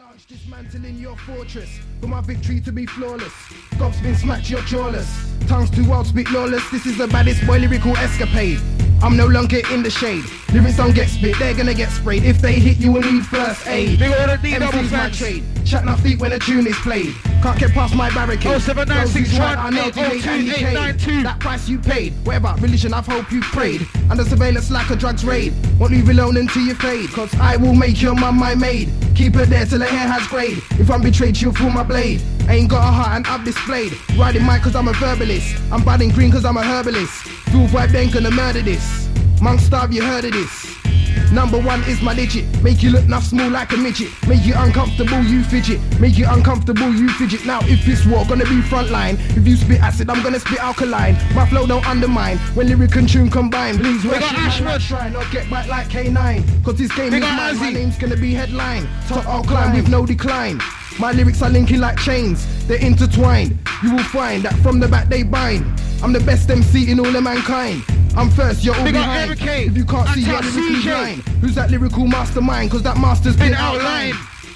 March dismantling your fortress, for my victory to be flawless. Gob's been smacked, you're jawless. Tongues too wild, speak lawless. This is the baddest boy lyrical escapade. I'm no longer in the shade. Lyrics don't get spit, they're gonna get sprayed. If they hit, you will need first aid. MC's my trade. Chat enough deep when a tune is played. Can't get past my barricade. 07961802892. That price you paid. Whatever religion, I've hope you prayed. Under surveillance like a drugs raid. Won't leave alone until you fade. Cause I will make your mum my maid. Keep her there till her hair has grade. If I'm betrayed, she'll pull my blade. I ain't got a heart and I've displayed. Riding mic cause I'm a verbalist. I'm budding green cause I'm a herbalist. Full vibe then gonna murder this. Monk Starve, you heard of this. Number one is my digit. Make you look enough small like a midget. Make you uncomfortable, you fidget. Make you uncomfortable, you fidget. Now if it's war, gonna be frontline. If you spit acid, I'm gonna spit alkaline. My flow don't undermine when lyric and tune combine. Please worship my try not get back like K9. Cause this game is mine, my name's gonna be headline. Top I'll climb with no decline. My lyrics are linking like chains, they're intertwined. You will find that from the back they bind. I'm the best MC in all of mankind. I'm first, you're all behind. If you can't see, you're lyrically blind. Who's that lyrical mastermind? Cause that master's been outlined.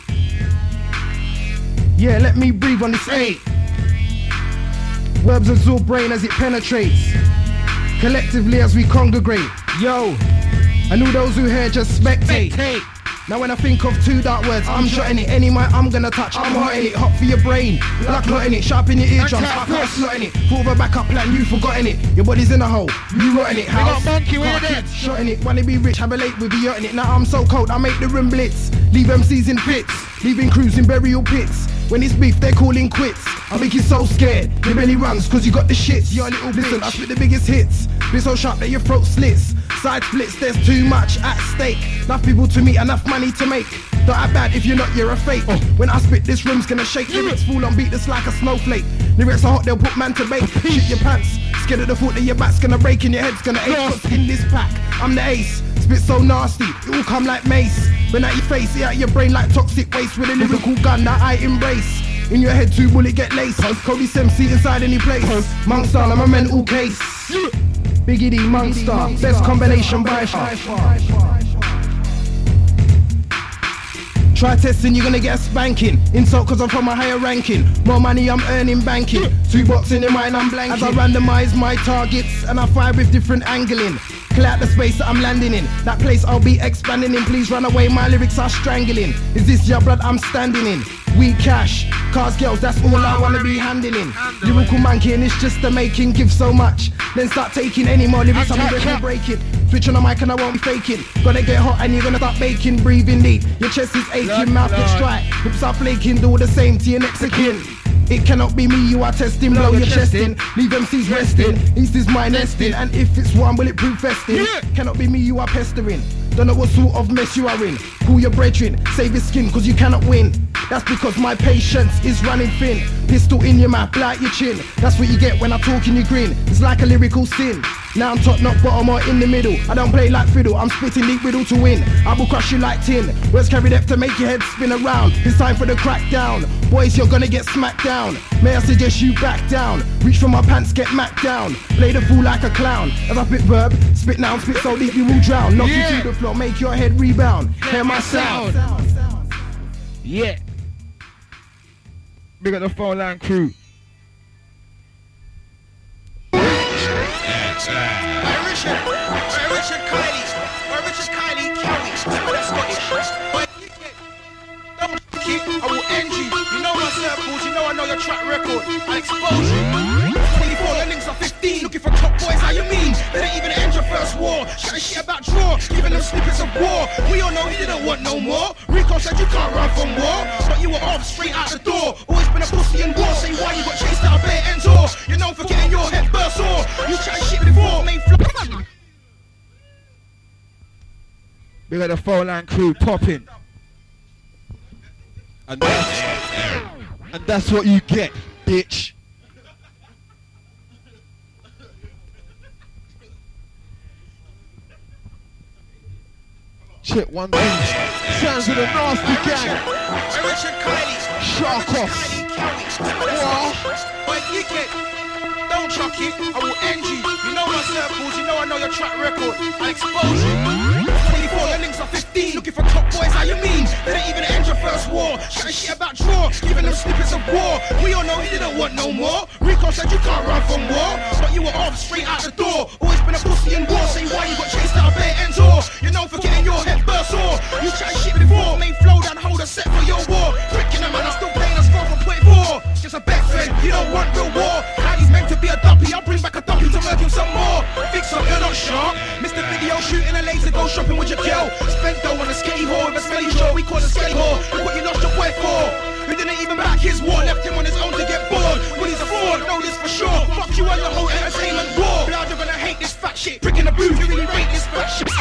Yeah, let me breathe on this 8. Verbs absorb brain as it penetrates. Collectively as we congregate. Yo, and all those who hear just spectate. Now when I think of two dark words, I'm shotting it. Any mic I'm gonna touch, I'm hotting it. Hot for your brain, like clotting it. Sharp in your eardrums, I can't slotting it. Thought of a backup plan, you forgotten it. Your body's in a hole, you rotting it. House, monkey, we're dead. Shotting it, wanna be rich, have a late with you yachting it. Now I'm so cold, I make the room blitz. Leave MCs in pits, leaving crews in burial pits. When it's beef, they're calling quits. I make you so scared, your belly runs cause you got the shits. You're a little bitch. Listen, I spit the biggest hits. Be so sharp that your throat slits. Side splits, there's too much at stake. Enough people to meet, enough money to make. Don't act bad if you're not, you're a fake. When I spit, this room's gonna shake. Lyrics fall on beat, that's like a snowflake. Lyrics are hot, they'll put man to bake. Shit your pants, scared of the thought that your back's gonna break and your head's gonna ache. Cause in this pack, I'm the ace. Spit so nasty, it will come like mace. When at your face, it out your brain like toxic waste. With a lyrical gun that I embrace. In your head too, will it get laced? Cody MC inside any place. Monk Star, I'm a mental case. Biggie D, Monk Star, best combination by far. Try testing, you're gonna get a spanking. Insult cause I'm from a higher ranking. More money I'm earning banking. 2 box in your mind I'm blanking. As I randomise my targets and I fire with different angling. Clear out the space that I'm landing in. That place I'll be expanding in. Please run away, my lyrics are strangling. Is this your blood I'm standing in? We cash, cars, girls, that's all I wanna be handling. Lyrical monkey and it's just the making. Give so much, then start taking any more lyrics. I'm gonna break it. Switch on the mic and I won't be faking. Gonna get hot and you're gonna start baking. Breathing deep, your chest is aching, mouth gets dry. Lips are flaking, do the same to your next of kin. It cannot be me, you are testing, blow your chest in. Leave MCs resting, East is my nesting. And if it's one, will it prove festing? Cannot be me, you are pestering. Don't know what sort of mess you are in. Call your brethren, save your skin cause you cannot win. That's because my patience is running thin. Pistol in your mouth, light your chin. That's what you get when I talk and you grin. It's like a lyrical sin. Now I'm top, not bottom or in the middle. I don't play like fiddle, I'm spitting deep riddle to win. I will crush you like tin. Words carry depth to make your head spin around. It's time for the crackdown. Boys, you're gonna get smacked down. May I suggest you back down. Reach for my pants, get macked down. Play the fool like a clown. As I spit verb, spit now, spit so deep you will drown. Knock you to the floor, make your head rebound. Hear my sound. Yeah. Big up the phone line crew. Richard Kylie, don't keep, I will end you. You know my circles, you know I know your track record. I expose you. 24, your links are 15. Looking for top boys, how you mean? They didn't even end your first war. Chatting shit about draw, giving them snippets of war. We all know you didn't want no more. Rico said you can't run from war, but you were off straight out the door. Always been a pussy in war, say why you got chased out of Bay Enzor. You're known for getting your head burst or you chatting shit before, main We got the phone line crew popping. And that's what you get, bitch. Check one thing. Sounds of the nasty gang. Shark off. Don't chuck it, I will end you. You know my circles, you know I know your track record. I'll expose you. 24, the links are 15. Looking for top boys, how you mean? They didn't even end your first war. Chatting shit about draw, giving them snippets of war. We all know he didn't want no more. Rico said you can't run from war, but you were off straight out the door. Always been a pussy in war. Say why you got chased out of Bear Ends or you're known for getting your head burst or you chatting shit before. Made flow down, hold a set for your war. Freaking them man, I'm still playing a score from point 4. Just a bet friend, you don't want real war. He's meant to be a dumpy, I'll bring back a dumpy to murk him some more. Fix up, you're not sharp. Mr. Video shooting a laser, go shopping with your girl. Spent dough on a sketty whore with a smelly jaw, we call a sketty whore. Look what you lost your boy for. Who didn't even back his war, left him on his own to get bored. Well, he's a fraud, know this for sure. Fuck you and your whole entertainment war. Blood, you're gonna hate this fat shit. Prick in the booth, you really rate this fat shit.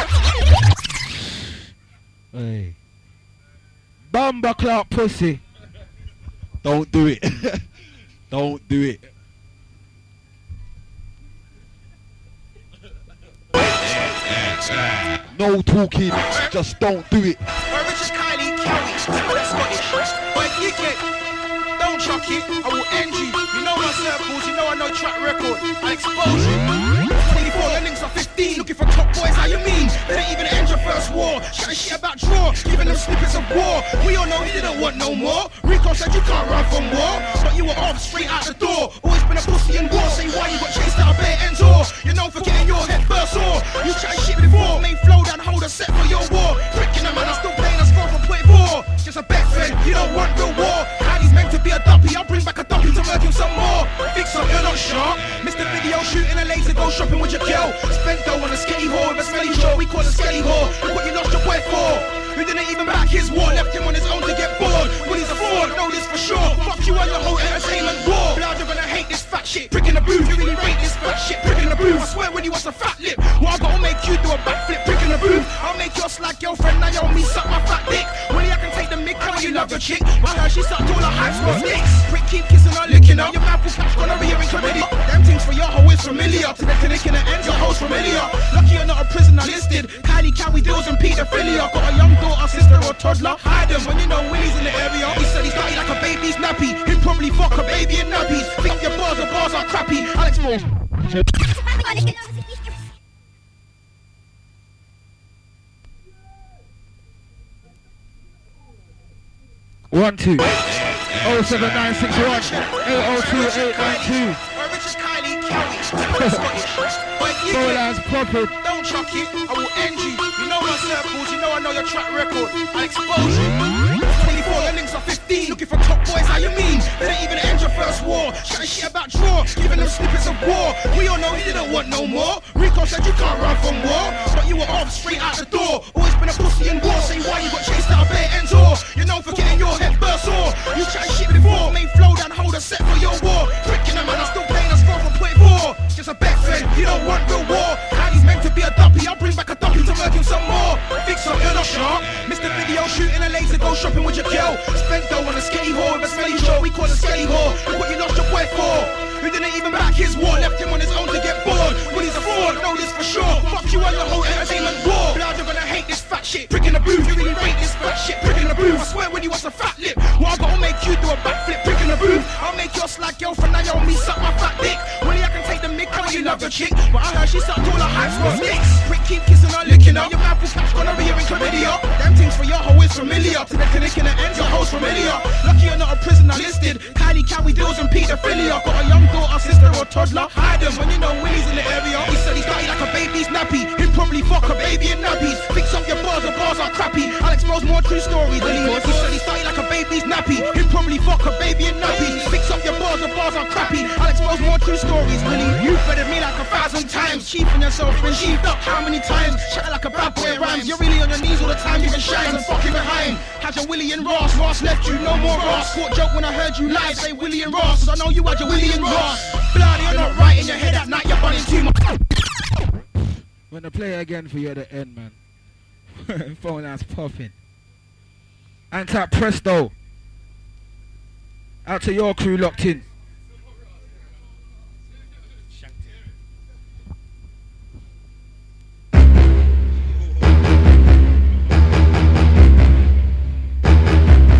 Hey. Bumba clout pussy. Don't do it. Don't do it. No talking, just don't do it. My rich is Kylie Cowie, Scottish. But you get, don't chuck it, I will end you. You know my circles, you know I know track record. I'll expose you. 24, the links are 15. Looking for top boys, how you mean? They didn't even end your first war. Chatting shit about draw, giving them snippets of war. We all know he didn't want no more. Rico said you can't run from war, but you were off straight out the door. Always been a pussy in war. Say why you got chased out of Bear Ends or you're known for getting your head burst or you chatting shit before. Made flow down, hold a set for your war. Freaking them man, I'm still playing a score from point 4. Just a bet friend, you don't want real war. He's meant to be a dumpy, I'll bring back a dumpy to murk him some more. Fix up, you're not sharp. Mr. Video shooting a laser, go shopping with your girl. Spent dough on a sketty whore with a smelly jaw, we call a sketty whore. Look what you lost your boy for. Who didn't even back his war, left him on his own to get bored. Well, he's a fraud, know this for sure. Fuck you and your whole entertainment war. Blood, you're gonna hate this fat shit. Prick in the booth, you really rate this fat shit. Prick in the booth, I swear when you was a fat lip. Well, I gotta make you do a backflip. Prick in the booth, I'll make your slag girlfriend Naomi suck my fat dick. Well, I can take the mic, how you love your chick. I heard she sucked all her hype squad dicks. Prick, keep kissing her, licking her. Your mouth will catch gonorrhea and chlamydia. Them things for your hoe is familiar. To the clinic in the ends, your hoe's familiar. Lucky you're not a prisoner listed. Kylie Cowie deals and pedophilia. Got a young daughter, sister or toddler. Hide them when you know Willie's in the area. He said he's dirty like a baby's nappy. He'd probably fuck a baby in nappies. Think your bars, the bars are crappy. I'll expose. 1 2 07961 802892. Bowlers popping. Don't chuck it, I will end you. You know my circles, you know I know your track record. I'll expose you. 24, the links are 15. Looking for top boys, how you mean? They didn't even end your first war. Chatting shit about draw, giving them snippets of war. We all know he didn't want no more. Rico said you can't run from war, but you were off straight out the door. Always been a pussy in war. Say why you got chased out of Bear Ends or you're known for getting your head burst or you chatting shit before. Made flow down, hold a set for your war. Freaking them man, I'm still playing a score from point 4. Just a bet friend, you don't want real war. He's meant to be a dumpy, I'll bring back a dumpy to murk him some more. Fix up, you're not sharp. Mr. Video shooting a laser, go shopping with your girl. Spent dough on a sketty whore with a smelly jaw, we call a sketty whore. Look what you lost your boy for. Who didn't even back his war, left him on his own to get bored. Well, he's a fraud, know this for sure. Fuck you and your whole entertainment war. Blood, you're gonna hate this fat shit. Prick in the booth, you really rate this fat shit. Prick in the booth, I swear when you was a fat lip. Well, I gotta make you do a backflip. Prick in the booth, I'll make your slag girlfriend Naomi suck my fat dick. Well, I can take the mic, how you love your chick. But I heard she sucked all her hype squad dicks. Prick, keep kissing her, licking her. Your mouth will catch gonorrhea and chlamydia. Them things for your hoe is familiar. To the clinic in the ends, your hoe's familiar. Lucky you're not a prisoner listed. Kylie Cowie deals and pedophilia. Got a young daughter, sister or toddler. Hide them when you know Willie's in the area. He said he's dirty like a baby's nappy. He'd probably fuck a baby in nappies. Fix up your bars, the bars are crappy. I'll expose more true stories. He said he's dirty like a baby's nappy. He'd probably fuck a baby in nappies. Fix up your bars, the bars are crappy. I'll expose more true stories. Willie, you fed me like 1,000 times. Cheaping yourself, been sheeped up how many times? Chat like a bad boy rhymes. You're really on your knees all the time, giving shines and fucking behind. Had your Willie and Ross, Ross left you, no more Ross. Caught joke when I heard you lie, say Willie and Ross. I know you had your Willie and Ross. Blood, you're not right in your head at night, you're bunning too much. When I play again for you at the end, man. Phone ass popping. Anti Presto. Out to your crew locked in.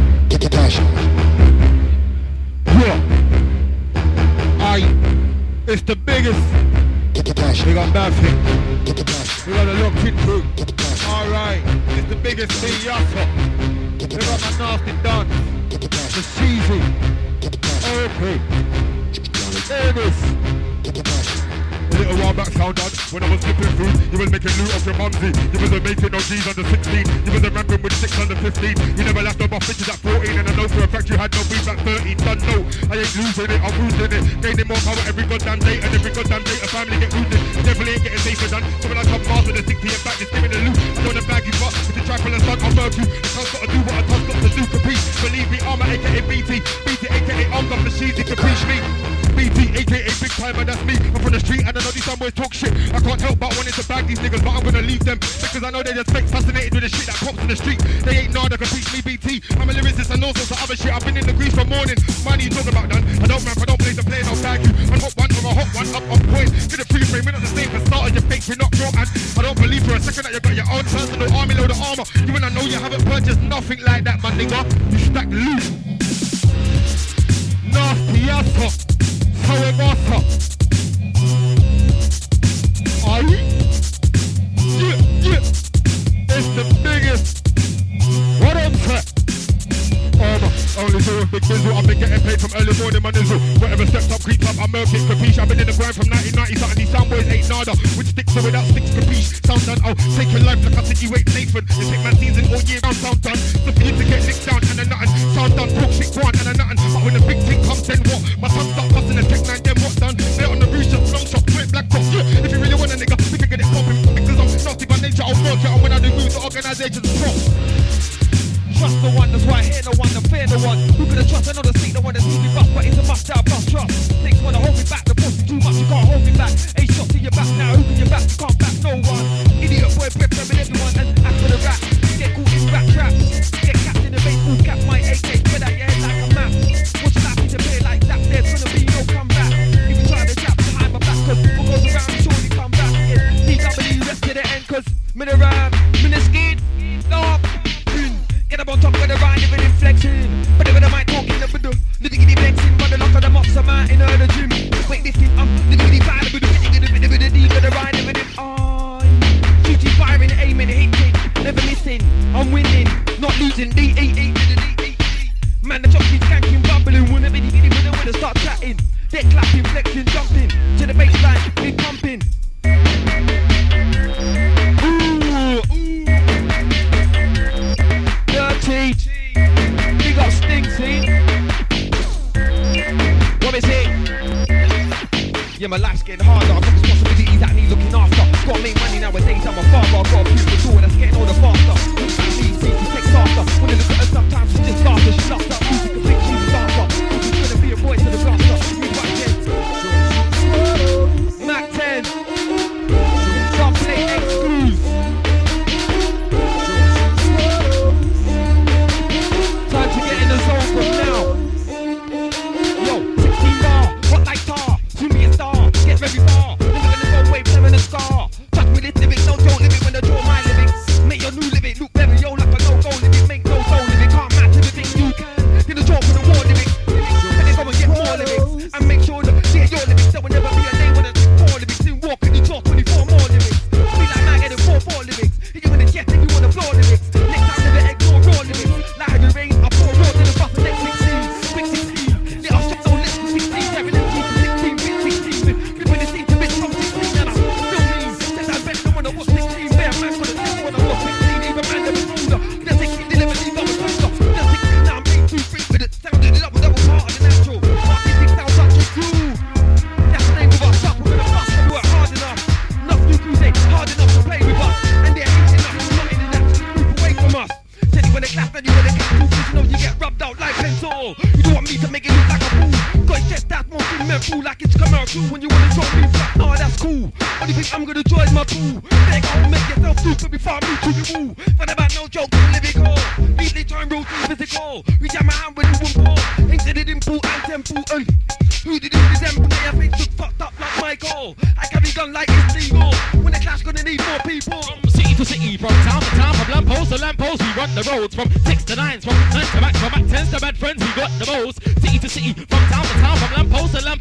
Yeah. It's the biggest. We got nothing. We got a little kid crew. Alright, it's the biggest thing, Yasser. We got my nasty done. The cheesy. Okay. There it is. A little while back sound on, when I was flipping food, you was making loot of your mumsy. You wasn't making no G's under 16. You wasn't ramping with 6 under 15. You never left off bitches at 14, and I know for a fact you had no beef at 13. Done no, I ain't losing it, I'm losing it. Gaining more power every goddamn day, and every goddamn day a family get losing. Definitely ain't getting safer done. So when I come fast with a stick to your back, just give me the loot. I don't wanna bag you, but if you try for the sun, I'll murk you. The tongue's gotta do what a tongue's got to do, capiche. Believe me, I'm a aka BT. BT aka arms up the sheets, capiche me. BT aka big timer, that's me. I'm from the street and I know these some boys talk shit. I can't help but wanting to bag these niggas, but I'm gonna leave them because I know they just fake fascinated with the shit that pops in the street. They ain't nada can teach me BT. I'm a lyricist and all sorts of other shit. I've been in the grease from morning. Money you talk about done. I don't rap, I don't play the play, I'll bag you. I'm hot one from a hot one up on point. Get a free frame, we're not the same for starters, you're fake, we're not raw, and I don't believe for a second that you got your own personal army load of armor. You and I know you haven't purchased nothing like that, my nigga. You stack loot. Nasty ass. How it was up? Are you? Yeah. It's the biggest. What I'm saying? Only so with big bizzle. I've been getting paid from early morning, my nizzle. Whatever steps up, creeps up, I'm murking, capiche. I've been in the grind from 1990, something these sound boys ain't nada. With sticks or without sticks, capiche. Sound done, I'll take your life like I said you ain't Nathan. You take my season all year round, sound done. So for you to get licked down and a nothing. Sound done, talk shit, go on and a nothing. But when the big thing comes, then what? My son start busting and take 9, then what's done? They're on the roof, just long shot, quick black top. Yeah, if you really want a nigga, we can get it popping. Because I'm nasty by nature, I'll work it. And when I do move, the organization's strong. Trust the one, that's why I hear the one, and fear the one. Who could have trust? I know the seat, the one that's easy bust, but it's a must-have bust trust. Things wanna hold me back, the pussy too much, you can't hold me back. A shot to your back now, who can you back? You can't back no one. Idiot boy, breath with everyone, and act for the rap. Get caught in rap traps. Get capped in the baseball cap, my AK, spread out your head like a map. Watch your life disappear like that, there's gonna be no comeback. If you try to tap behind my back, cause what goes around, surely come back. DW, rest to the end, cause me the rhyme, me the skin, stop. Get up on top of the rhyme, even inflection. But if I might talk in the middle, nitty-gritty flexing, but the lock of the mocks are mine in the gym. Weightlifting, nitty-gritty vibe, but the deep of the rhyme, even if shooting, firing, aiming, hitting, never missing. I'm winning, not losing. D-E-E. Man, the jockey's skanking, bubbling, wanna be the when to start chatting. Dead clapping, flexing, jumping to the baseline, big pumping. Big up Stinksy. What is it? Yeah, my life's getting harder. I've got responsibilities that need looking after. Gotta make money nowadays, I'm a father. I've got a few to do and that's getting all the faster. Needs to take after. When you look at her sometimes she just laughter. She loves that music and thinks she's a dancer. She's gonna be a voice to the blaster. Move back 10. Mac 10. Some play exclusive. Time to get in the zone from now. Yo, 16 bar, hot like tar. Soon be a star, get very far. Never gonna go away, playing a scar. Touch with this lyric, no Joe lyric when I draw my lyrics. Make your new lyric look better, yo, like a no-go lyric. Make no soul lyric, can't match everything you can. Get a draw for the war lyrics. And then go and get more lyrics. And make sure that see your lyrics. There will never be a day when it's 4 lyrics. Then walk in the draw 24 more lyrics. Be like man getting 4 lyrics. If you wanna jet, if you wanna floor lyrics. Next time never ignore raw lyrics. Like heavy rain, I pour raw to the bus and next 16. Big 16. Let us shut no lips 16. Carrying them keep 16, big 16. Flipping the scene to bits from 16 and I feel mean. Says I bet no one watch 16. Bear man for the test when I watch 16. Even man never older. Then 16 deliver these double quicker. Then 16 now I'm being too free with it. Sounded it up with double part of the natural. Artistic sound such a groove. That's the name of our shop. We're gonna bust and work hard enough. Enough new crews ain't hard enough to play with us. And they're ain't enough to not in the natural group away from us. Tell you when they clap and you when they clap, cause you know you get rubbed out like pencil. You don't want me to make it look like a fool. Got his chest out more fool like it's commercial. When you wanna draw me flat, nah that's cool. Only thing I'm gonna draw is my pool. They gon' make yourself stupid before I move to the wall. Find about no joke, lyrical. Easily try and roll through physical. Reach out my hand with you and ball. Ain't said it important, temple. Who did it resemble? Their face look fucked up like Michael. I carry gun like it's legal. When the clash gonna need more people. From city to city, from town to town, from lamppost to lamppost, we run the roads. From 6 to 9, from 9 to back, from back 10s to bad friends, we got the most. City to city, from town to town, from lamppost to lamppost, we run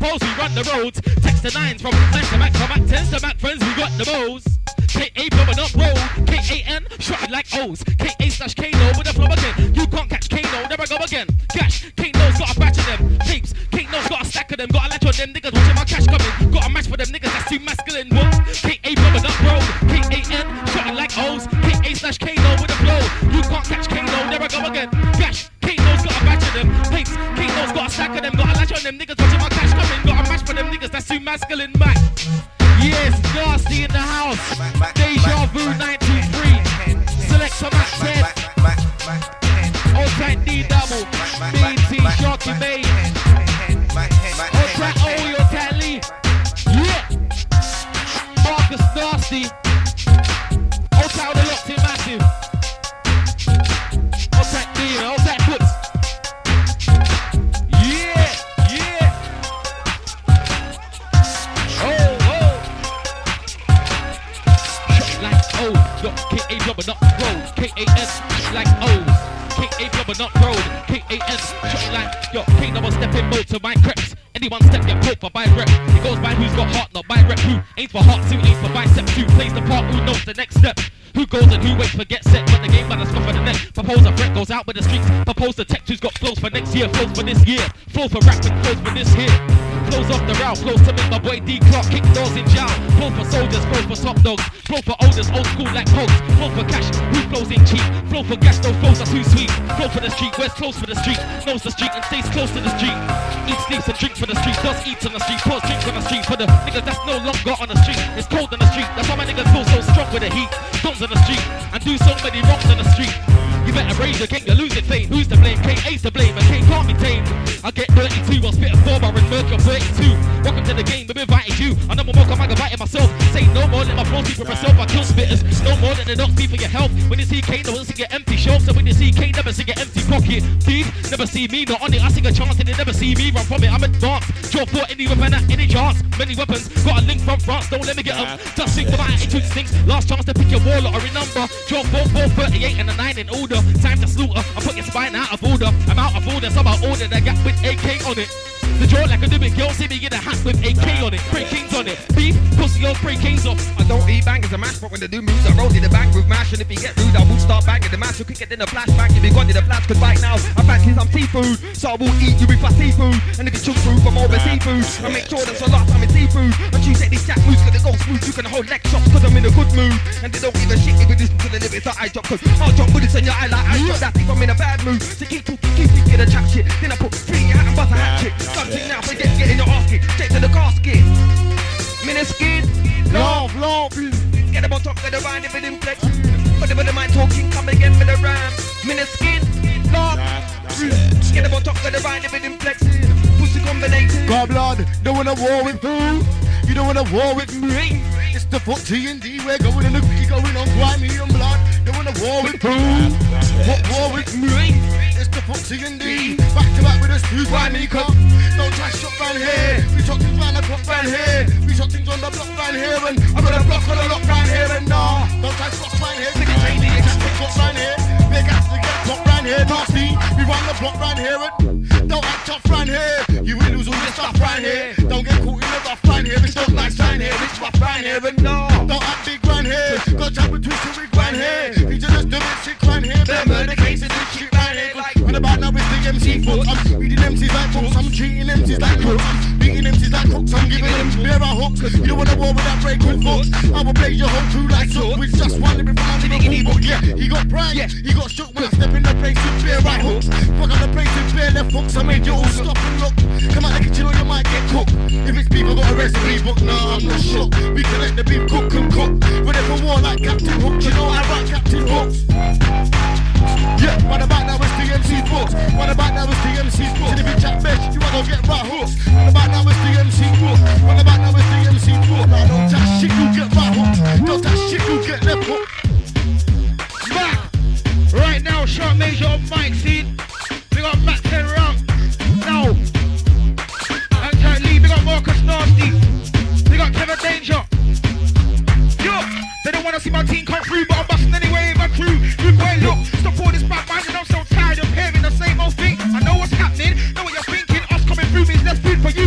run the roads. Text the 9s from Mac to Mac, from Mac 10s to Mac friends, we got the bows. K.A. blowing up road, K.A.N. shot like O's, K.A./Kano with a flow again. You can't catch Kano, never go again. Cash, Kano's got a batch of them. Tapes, Kano's got a stack of them. Got a latch on them niggas watching my cash coming. Got a match for them niggas that's too masculine. What? K.A. blowing up road, K.A.N. shot like O's, K.A./Kano with a flow. You can't catch Kano, never go again. Cash, Kano's got a batch of them. Tapes, Kano's got a stack of them. Got a latch on them niggas watching my cash coming. Got a match for them niggas that's too masculine. Mac. Yes, Nasty in the house. Deja Vu 923. Select some Mac 10. Old tight D double. BT Sharky Bay. Old tight O, your tight Lee. Yeah. Marcus Nasty. Old tight with the locked in massive. Old tight D, old tight Puts. Yeah, yeah. Oh. K.A. blowing up road, K.A.N. like O's, K.A. blowing up road, K.A.N. shot like yo. K never step in mode to my creps. Anyone step get poked for by rep. It goes by who's got heart, not by rep. Who ain't for heart, who ain't for bicep. Who plays the part, who knows the next step. Who goes and who waits for get set. But the game by the scuff of the neck. Propose a threat goes out with the streets. Propose the tech who's got flows for next year. Flows for this year. Flows for rapping, flows for this here. Flows off the route, flows to make my boy D Clark kick doors in jail. Flow for soldiers, flow for top dogs. Flow for olders, old school like posts. Flow for cash, who flows in cheap. Flow for gas, those flows are too sweet. Flow for the street, wears close for the street. Knows the street and stays close to the street. Eats, sleeps and drinks for the street. Does eat on the street, pours drinks on the street. For the niggas that's no longer on the street. It's cold on the street, that's why my niggas feel so strong with the heat. Guns on the street, and do so many wrongs on the street. You better raise your king, you're losing fame. Who's to blame? K.A.'s to blame, and K can't be tamed. I get 32, I'll spit a 4 bar and murk your 32. Welcome to the game, we've invited you. I know more, I'm inviting myself. Say no more, let my flow speak for myself. I kill spitters, no more than the dogs speak for your health. When you see K, no one see your empty shelf. So when you see K, never see your empty pocket. Thief, never see me, not on it. I sing a chance and they never see me run from it. I'm advanced, draw for any weapon at any chance. Many weapons, got a link from France, don't let me get them. Just think my attitude stinks. Last chance to pick your wall or a number. Draw 4, 38 and a 9 in order. Time to slaughter, I put your spine out of order. I'm out of order, so I order the gap with AK on it. The draw like a living girl, see me in a hat with AK on it. Spray kings on it, beef, pussy on spray kings off. I don't eat bangers a mash, but when they do moves, I roll in the bang with mash. And if you get rude, I will start banging the mash. So quicker than a flashbang, if you got in the flash, cause right now I fancy some seafood. So I will eat you with my seafood. And if it's chook food from all the seafood, I make sure that's a lot time in seafood. And you take these jack moves, cause they go smooth. You can hold leg shots, cause I'm in a good mood. And they don't give a shit if you listen to the lyrics that I drop, cause I'll drop bullets in your eye like I drop. That's if I'm in a bad mood. So keep thinking the chat shit. Then I put 3 in your hat and bust a hat trick. Something now, forget in your asket, straight to the casket. Miniskin, love. Get them on top of the vine if it in flex. But the mind talking, come again with the ram. Miniskin, love. Get them on top of the vine if it in flex. Pussy combination. God blood, don't wanna war with who? You don't wanna war with me. It's the foot T&D, we're going in the gritty, going on grimy and blood. Don't wanna war with who? What war with me? It's the foot T&D, back to back with a screw grimy cup. Don't try shot round here. We shot things round the clock round here. We shot things on the block round here, and I got a block on the lock round here, and nah. Don't try shots round here. Take it crazy, you can't take shots round here. Big ass to get block round here, nasty. We run the block round here, and don't act tough round here. You will lose all your stuff round here. Don't get caught in the rough round here. It's not nice round here. It's rough round here, and no. Don't act big round here. Got jump with twisted with round here. You just do it sick round here. Them murder cases and shit round here. When about now it's the MC foot. I'm reading MCs like books. I'm treating MCs like crooks. Beating MCs like crooks. I'm giving them beer a hooks. You don't wanna war with that break with foot. I will blaze your whole crew like soot. With just one living from my little book. Yeah, he got pride. Yeah, he got shook when I step in the place with beer right hooks. Fuck up the place with beer left hooks. I made you all stop and look. Come out like a chill or you might get cooked. If it's beef, I got a recipe book. Nah, I'm not shook. We can let the beef cook and cook. Ready for war like Captain Hook. You know I rock Captain Hooks. Yeah, what about that was the MC's books? What about that was the MC's books? And if you chat bitch, you wanna get right hooks. What about that was the MC's books? What about that was the MC's books? Now don't chat shit, you get right hooks. Don't chat shit, you get left hook. Back right now, Sharp Major on mic scene. We got Mac 10 round. Now, Anti Lee, we got Marcus Nasty. We got Kevin Danger. Yo, they don't wanna see my team come through, but I'm busting anyway with my crew. Good boy, look, stop all this bad mind, and I'm so tired of hearing the same old thing. I know what's happening, know what you're thinking. Us coming through means less food for you.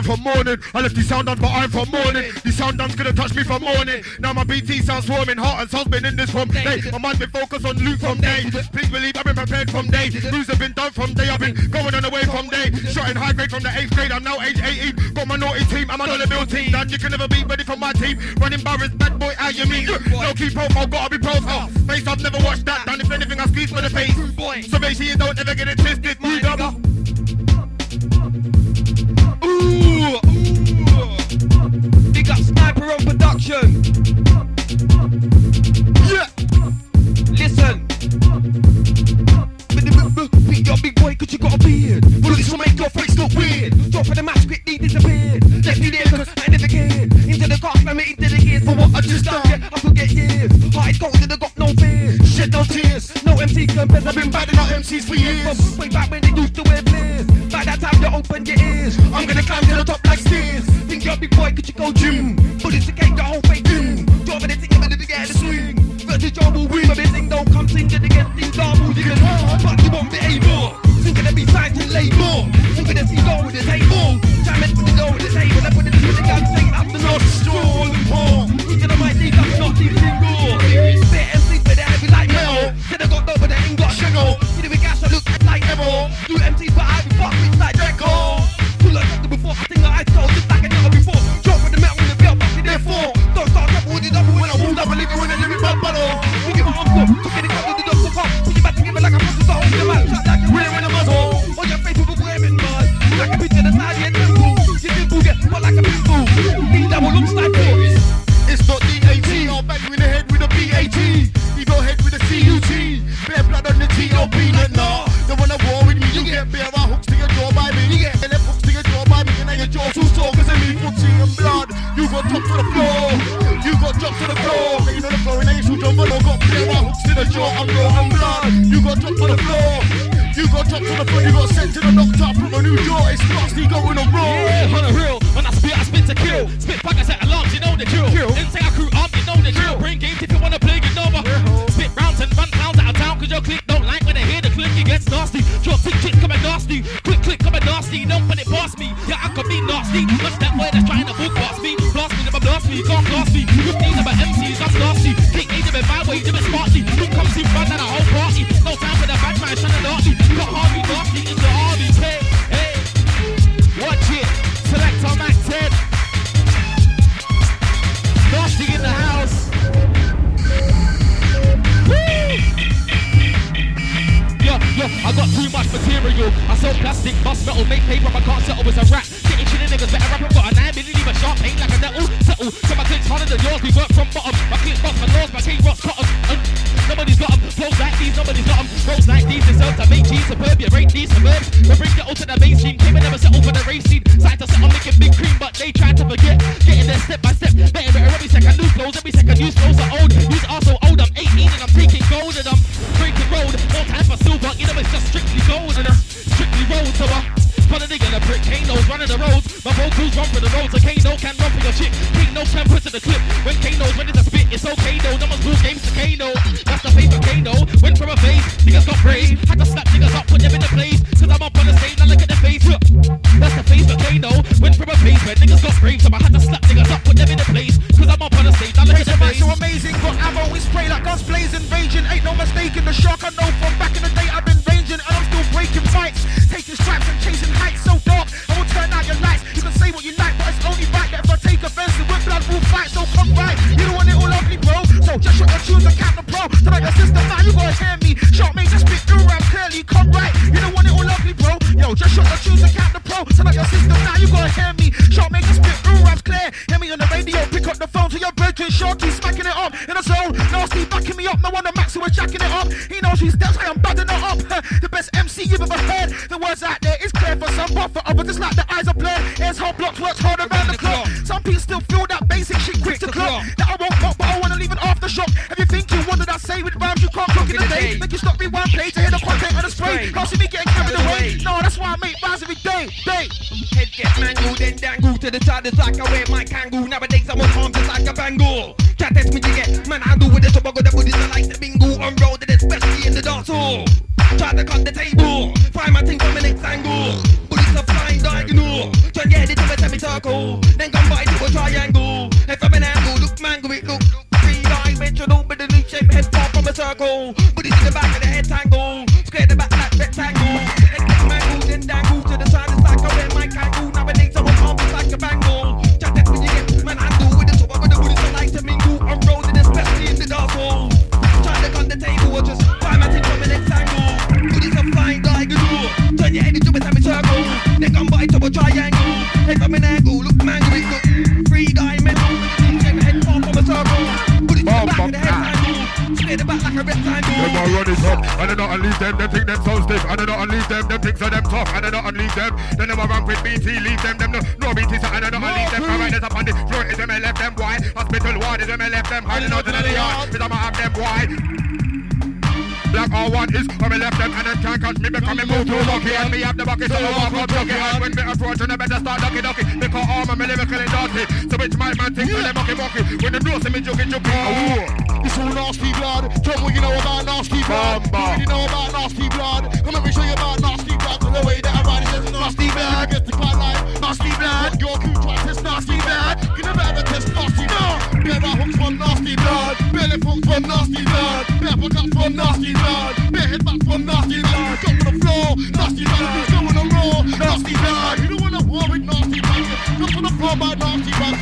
them from morning. I left the sound on, but I'm from morning. The sound done's gonna touch me from morning. Now my BT sounds swarming, heart and soul's been in this from day. My mind's been focused on loot from day. Please believe I've been prepared from day. Moves have been done from day. I've been going on the way from day. Shotting high grade from the 8th grade. I'm now age 18. Got my naughty team. I'm a dollar bill team. Done. You can never be ready for my team. Running barrels, bad boy, how you mean? No key profile, gotta be profile. Face I've never watched that. Done. If anything, I squeeze for the face. So make sure you don't ever get it twisted. Ooh, ooh. Big up Sniper on production. Yeah. Listen. Beat your big boy, cause you got a beard. Bullets will make your face look weird. Drop for the match, quickly disappeared. Left me there, cause I never cared. Into the car, slam it into the gears. For what I just done, yeah, I forget years. Heart is cold and I got no fears. Shed no tears. No MC compares, I've been battling out MCs for years. From way back when they used to wear flares. By that time, you open your ears. I'm gonna climb to the top like stairs. Think you're a big boy, could you go gym? Bullets to cake, your whole fake gym. Drop for the thing, I'm gonna get the swing. Versus John will win, but this thing don't come singing against these doubles. You can but you won't be able. Think gonna be signed to label. Think gonna see go with the table. Jam it with the go with the table. I put it with the gun, sing up the north stroll. You gonna might leave up not even single. Bear MCs, but they heavy like metal. Said I got dope, but they ain't got shingle. You know we gas, I look like Evo. Do MCs, but I be fucked with like Draco. Pull up after before, I think I told just like I never before. Drop with the metal in the belt, fuck it therefore. Don't start trouble with the double when I hold up and leave it when I live in my bottle. You give my arms up, took it and cut the doctor pop. Think you about to give it like a process, so hold your mouth, shut like you're wearing a muzzle. On your face, people wearing mud. Like a bitch in the side, yeah, temple. You dimple, get put like a pimple. D-double looks like this. It's not D-A-T. I'll bang you in the head with a B-A-T. You go head with a C-U-T. Bare blood on the T-O-P. Nah, don't wanna war with me. You get bare hooks to your jaw by me. You get left hooks to your jaw by me. And now your jaw's too sore cause I need footsie and blood. You got dropped to the floor. You got dropped to the floor. Now you know the floor and I ain't shoot jump, but I got bare hooks to the jaw. I'm raw and blood. You got dropped to the floor. You got dropped to the floor. You got sent to the doctor from a new jaw. It's nasty going on raw. Yeah, on a real. When I spit to kill. Spit back, I set alarms, you know the drill. Inside our crew arm, you know the drill. Bring games if you wanna play, get over. Spit rounds and run towns out of town, cause your clique don't like when they hear the click, it gets nasty. Drop tick, tick, coming nasty. Quick, click, coming nasty. Don't put it past me. Yeah, I could be nasty. What's that boy that's trying to book past me? Blast me, never blast me, you can't blast me. 15 of my MCs, I'm nasty. Kick age of it, my way, do it smartly. Who comes in front of the whole party? No time for the bad man, shut it nasty. You got Harvey nasty in the armies. Hey, hey, watch it. Select on Mac 10. Nasty in the house. Woo! Yo, I got too much material. I sell plastic, bust metal, make paper, I can't settle with a rap. Getting shit in niggas, better rap, I've got a 9 million, leave a sharp pain like a nettle. Settle, so my click's harder than yours, we work from bottom. My click box, my laws, my king rocks cotton. Nobody's got them, flows like these, nobody's got them. Rolls like these, deserve to make cheese, suburbia, rate these suburbs. We bring it all to the mainstream, came and never settle for the race scene. Side to settle, making big cream, but they try to forget. Getting there step by step, better every second, new flows, every second, new flows are old. Use are so old, I'm 18 and I'm taking gold and I'm breaking road. No time for silver, you know it's just strictly gold and strictly road, so follow the nigga, the brick, Kano's running the roads. My vocals run for the roads, so Kano can run for your chick. Kano can put to the clip. When Kano's ready to spit, it's okay though. No one's blue games to Kano. That's the face of Kano. Went from a face, niggas got praised. Had to slap niggas up, put them in the place. Cause I'm up on the stage, now look at the face. That's the face of Kano. Went from a face where niggas got praised. So I had to slap niggas up, put them in the place. Cause I'm up on the stage, now look at the face. So amazing, got ammo, we spray like guns blazing, raging. Ain't no mistake in the shock. I know from back in the day I've been ranging and I'm still breaking fights, taking stripes and chasing heights so dark. I will turn out your lights. You can say what you like, but it's only right that if I take offense, the whip blood will fight. So come right, you don't want it all ugly, bro. So just shut your tunes and count the pro. To make a system now, you gotta hear me. Shot me, just spit through rap clearly. Come right, you don't want it all ugly, bro. Yo, just shut your tunes and count the pro. To make a system now, you gotta hear me. Shot me, just spit through rap's clear. Hear me on the radio, pick up the phone to your brethren. Shorty smacking it up in a zone. Nasty backing me up. No one the Max who was jacking it up. He knows he's that's why I'm badding it up. The best MC you've ever heard. The words out there is clear for some, but for others it's like the eyes are blurred. Ears whole blocks works hard around the clock. Some people still feel that basic shit quick to clock. That I won't pop, but I wanna leave an aftershock. If you think you what did I say with rhymes you can't clock in the day, make you stop rewind play to hear the content of the spray. Can't see me getting carried away. No, that's why I make rhymes every day. Head gets mangled, then dangled to the side. It's like I wear my kangaroo. Nowadays I'm on arms just like a bangle. Can't test me to get man handle with the toboggan. The booties are like the bingo on road, and especially in the dance hall. Try to cut the table, find my thing from an next angle. Bullets are flying diagonal. Try to get it to the circle. Then come by to a triangle. Head from an angle, look mango, it look three-dimensional, but the loop shape head far from a circle. Put it to the back of the head tangle. Square the back like rectangle. Head get mangled, then dangle to the side. It's like a red mic angle. Nowadays I'm on it's like a bangle. Chat that when you get man handle with the top of the bullets. I like to mingle. I'm rolling especially in the dark hole. Try to cut the table or just climatic from an rectangle. Put it up flying diagonal. Turn your head into a semicircle. Then come by to a triangle. Head from an angle, look mango, it look three-dimensional. Head far from a circle. Put it to the back of the head tangle. Square the back like a rectangle. Them a run it up, and they not unleash them, they think them so stiff. And they not unleash them, they think so them tough. And they not unleash them, they never rank with BT. Leave them no BT, so and they not unleash them. Providers up on the floor, is them and left them wide. Hospital ward, is them and left them hiding out in the yard. Cause I'ma have them wide. Black R1 is when me left them and them can't catch me because me move too lucky and me have the bucket so I walk up lucky. And when me approach and I better start ducky because armor me lyrically dirty. So which my man think when they mucky when them know see me juky. Oh, it's all nasty blood. Tell me what you know about nasty blood. What do you know about nasty blood? Come let me show you about nasty blood. The way that I ride it is nasty blood. Against the cloud line, nasty blood. Your crew tries this nasty blood. You never ever test nasty blood. Bear our hooks from nasty blood. Bear lip hooks from nasty blood. Bear products from nasty blood. Bare head back from nasty blood. Drop to the floor, nasty blood. Who's going on raw? Nasty blood. You don't want to war with nasty blood. Drop to the floor by nasty blood.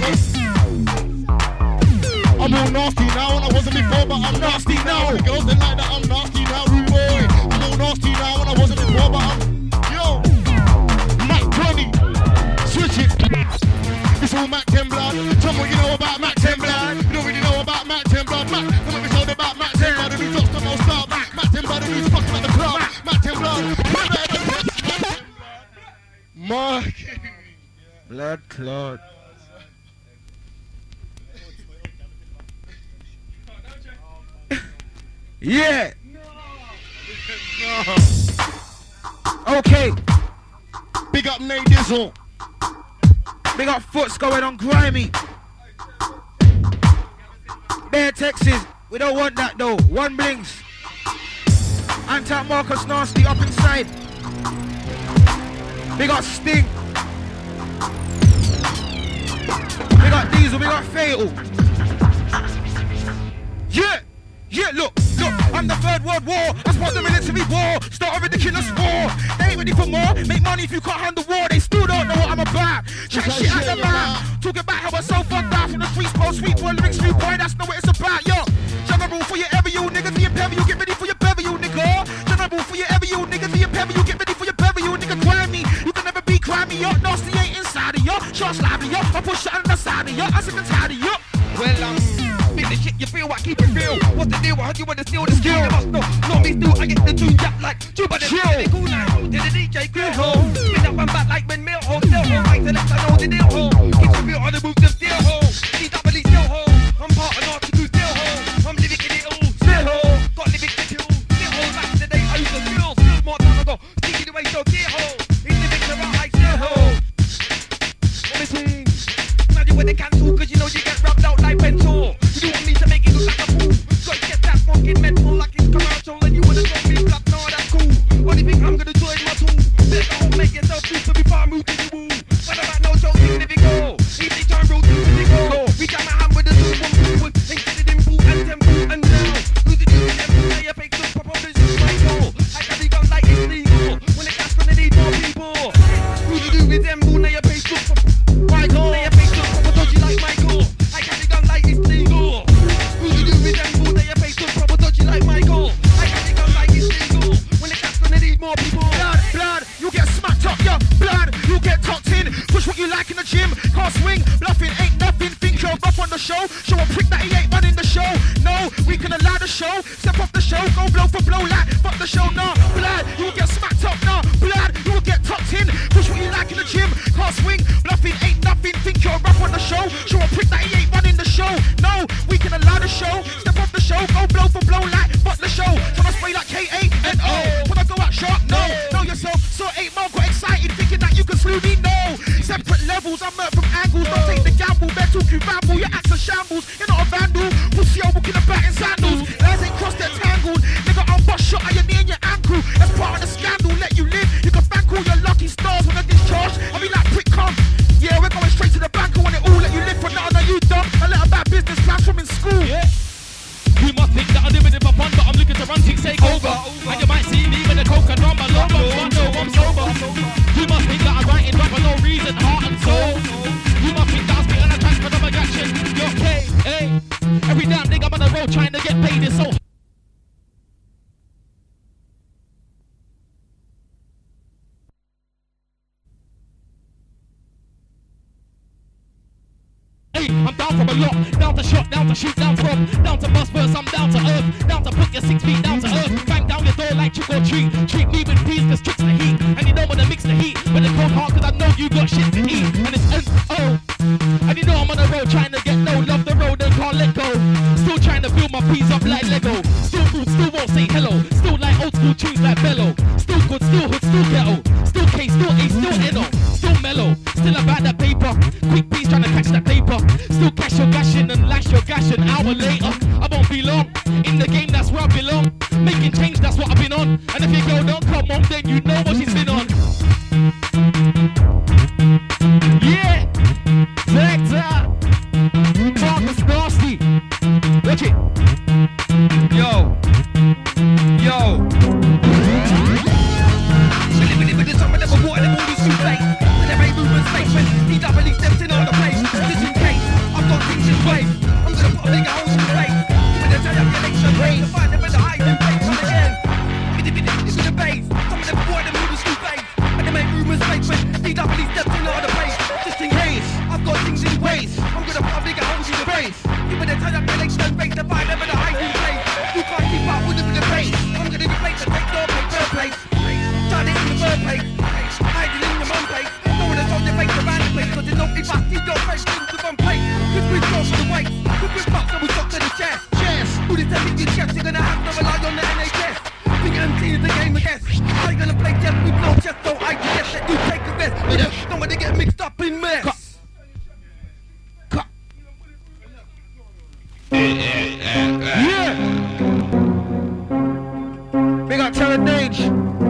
I'm all nasty now, and I wasn't before, but I'm nasty now. The girls they like that I'm nasty now, rude boy. I'm all nasty now, and I wasn't before, but I'm yo. Mac 20, switch it. It's all Mac 10 blood. Tell me what you know about Mac 10 blood. You don't really know about Mac 10 blood. Mac, come on, we told about Mac 10 blood, and he drops the most up. Mac 10 blood, and he's fucking at the club. Mac 10 blood. Mark. blood clot. Yeah. Okay. Big up Nate Dizzle. Big up Foots going on grimy. Bare Texas. We don't want that though. One blings. Anti Marcus Nasty up inside. Big up Sting. Big up Diesel. Big up Fatal. Yeah. Yeah, look, I'm the Third World War. I sparked the military war, start a ridiculous war. They ain't ready for more, make money if you can't handle war. They still don't know what I'm about. Chat shit at the man, talk about how I so fucked out from the streets, bro. Sweet boy, lyrics, sweet boy, that's not what it's about, yo. General for your ever, you niggas, the imperial, get ready for your burial, nigga. General for your ever, you niggas, the imperial, get ready for your burial, nigga. Grimy, you can never be grimy, yo. Nasty ain't inside of yo, shots lively, yo. I push shit on the side of yo, I'm sick and tired of yo. Well, big the shit you feel, I keep it real. What's the deal? I heard you want to steal the skill. You must know, not me still. I get the tune jack like two, but it's really cool now. To the DJ grill hole, spin up and back like when Mill hole, still hole. Right to left, I know the deal hole. Keep the real on the moves of steel hole. DWE still hole. I'm part of North to do still hole. I'm living in it all, still hole. Got living to kill, still hole. Back in the day, I used to feel more time ago. Taking away so dear hole. He's living to right like still hole. What is it? Imagine when they cancel, cause you know you get rubbed out like pencil. You want me to make it look like a fool? So you get that fucking mental like it's commercial. And you wanna show me black, no that's cool. Only thing I'm gonna join my tool. Better go make yourself fool so before I move to the woo. What about no joke, significant? Easy turn real to physical. We jam my hand with the 2-1 and get it in boot and tempo and now. Who's the dude that say you fake good proposition right now? I can be gone like it's legal. When the cash gonna need more people. Who's the dude with them boo now you pay good for Michael? Now you pay good for dodgy like Michael. I can be gone like it's legal. Who's the dude with them boo now you pay good for dodgy like Michael? I can be gone like it's legal. When the cash gonna need more people. Blood, you get smacked up, yo. Blood, you get tucked in. Push what you like in the gym. Can't swing, bluffing ain't nothing. Think you're rough on the show. Show a prick that he ain't running the show. No, we can allow the show. Step off the show, go blow for blow like fuck the show, nah. Blood, you will get smacked up, nah. Blood, you will get tucked in. Push what you like in the gym. Can't swing, bluffing ain't nothing. Think you're rough on the show. Show a prick that he ain't running the show. No, we can allow the show. Step off the show, go blow for blow like fuck the show. So I spray like K-A-N-O. When I go out sharp, no. Know yourself, so 8 Mile got excited thinking that you can slew me, no. Separate levels, I'm from angles. Don't take the gamble, better talk you ramble. Your acts are shambles, you're not a vandal. Pussy, I'm walking about in sandals. Lines ain't crossed, they're tangled. Nigga, I'm bust shot at your knee and your ankle. That's part of the scandal, let you live. You can thank all your lucky stars when I discharge. I'll be like, prick come. Yeah, we're going straight to You must think that I'm writing rap for no reason, heart and soul. You must think that I'm spitting on a track for no action. Yo, hey. Every damn nigga I'm on the road trying to get paid is so. I'm down from a lot, down to shot, down to shoot, down to rob, down to bust first, I'm down to earth, down to put your 6 feet down to earth, bang down your door like trick or treat, treat me with peas cause tricks the heat, and you don't wanna mix the heat, but it's cold hard cause I know you got shit to eat, and it's N-O, and you know I'm on the road trying to get no, love the road and can't let go, still trying to build my peas up like Lego, still rude, still won't say hello, still like old school tunes like Bello, still good, still hood, still ghetto, still K, still A, still N-O, still mellow, still about that paper, quick peas trying to catch that paper, still cash your gashing and lash your gash an hour later. I won't be long in the game, that's where I belong. Making change, that's what I've been on. And if your girl don't come home, then you know what she's been on. Yeah, Vector, Marcus Nasty. Watch it. Yo. With the top of them, water them all these two plates. When they make movements, fake when DW steps in all the place. Just in case, I've got things in place. I'm gonna put a bigger hole in the face. When they tell you your legs are raised, to find them in the hiding place. Come again. It's with the base. Some of them water them all these two plates. When they make movements, fake when DW steps in all the place. Just in case, I've got things in place. I'm gonna put a bigger hole in the face. When they tell you your legs are raised, to find them in the hiding place. You can't keep up with the pace. I'm gonna replace the take your place. Turn it in the bird place, hiding in the mum place. No one has told your face around the place, cause you know if I see your face into one place. Cause we go for the weight, cause we fuck and we talk to the chest. Who this time in your chest, you're gonna have to rely on the NHS. Think MC is the game of guess. How you gonna play chess with no chest, so I guess that you take the rest. But you don't wanna get mixed up in mess. Yeah! Big up Terror Dage.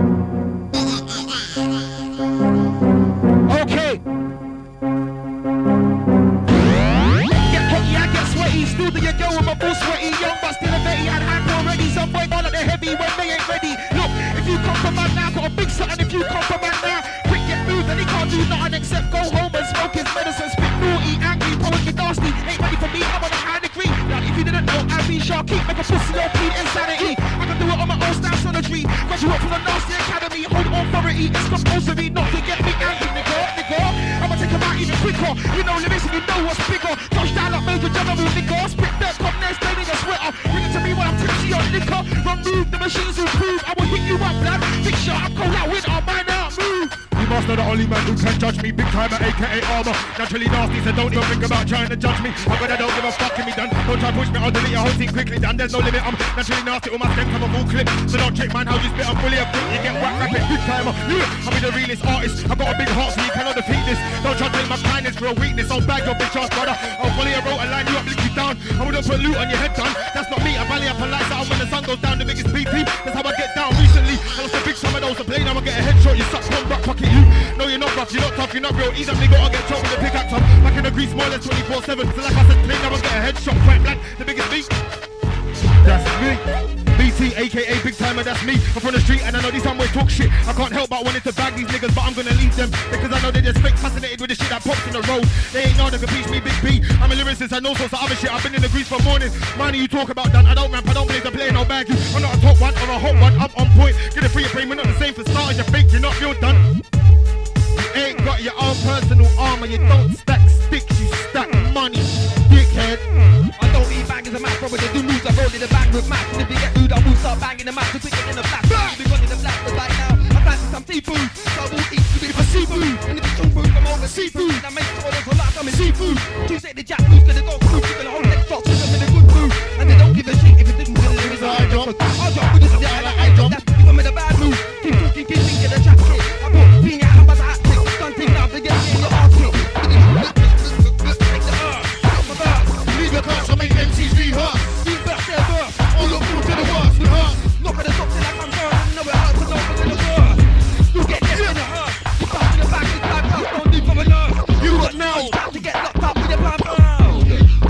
Okay. Get hotty, I get sweaty. Still do your girl with my full sweaty. Young but still a betty. I'd hype already. Some boy all at the heavy when they ain't ready. Look, if you come from man now, got a big something. If you come from man now, quick get moved and he can't do nothing except go home and smoke his medicine. Spit naughty, angry, poetry nasty. Ain't ready for me, I'm on a high degree. Now if you didn't know, I be sharp, keep make a pussy no plead insanity. I can do it on my own style sonatry. Graduate from the nasty academy, hold authority. It's compulsory not to get me angry, nigga. I'ma take him out even quicker. You know lyrics and you know what's bigger. Touchdown like Major General, nigga. Spit that, come there, stay in a sweater. Bring it to me when I'm tipsy on liquor. Remove the machines who prove I will hit you up, blood. Big shot, I'm cold out winter, mine out, move. You must know the only man who can judge me. Big timer, aka armor. Naturally nasty, so don't even think about trying to judge me. I'm gonna don't give a fuck in me done. Don't try to push me, I'll delete your whole thing quickly done. There's no limit, I'm naturally nasty, all my strength, I'm a full clip. So don't check man how you spit, I'm fully equipped. You get whack rapid, big timer. Yeah, I'll be the realest artist. I've got a big heart, so you cannot defeat this. Don't try to take my kindness for a weakness. I'll bag your bitch ass brother. I'll fully wrote and line you up, lick you down. I wouldn't put loot on your head, done. That's not me, I value up a light out when the sun goes down, the biggest BP. That's how I get down recently. I lost a big sum of those to play, now I get a headshot. You suck one back pocket, you. No, you're not rough, you're not tough, you're not real. Easily gotta get chopped with a pickaxe up. Back in the grease, more or less 24/7. So like I said, play, now I get a headshot. Point blank, the biggest beat. That's me. BT, aka Big Timer, that's me. I'm from the street and I know these some boys talk shit. I can't help but wanting to bag these niggas, but I'm gonna leave them because I know they're just fake fascinated with the shit that pops in the road. They ain't know they can teach me Big B. I'm a lyricist and all sorts of other shit. I've been in the grease for mornings. Money you talk about done. I don't rap, I don't blaze, I play no bag. I'm not a top one or a hot one. I'm on point. Get it free, your brain, we're not the same for starters. You're fake, you're not real done. You ain't got your own personal armor. You don't stack sticks, you stack money, dickhead. I don't eat bangers and math, but when they do moves, I roll in the bag with math. And if you get rude, I will start banging the math, quicker than a flash. Be running the flash, but right now, I fancy some seafood. So I will eat to be for seafood. And if it's junk food, I'm over seafood. And I make sure there's a lot of seafood. You say the jack food's gonna go through, you're gonna hold next box, cause I'm in a good mood. And they don't give a shit if it didn't get a lyrics. I'll drop with this, yeah, like I drop. That's if I'm in a bad mood. Keep talking, keep thinking, the chat shit. I put being out, I'm about to hat trick. Stunting now, forget me in your arse trick. Leave your class, I make MCs rehearse. These birds, they're birds. All look forward to the worst, rehearse. Knock at the top till I come down. I know it hurts, but no one's in the world. You get left in the hurt. You back in the back, you type out, don't leave from a nerve. You what now? Time to get locked up with your plan.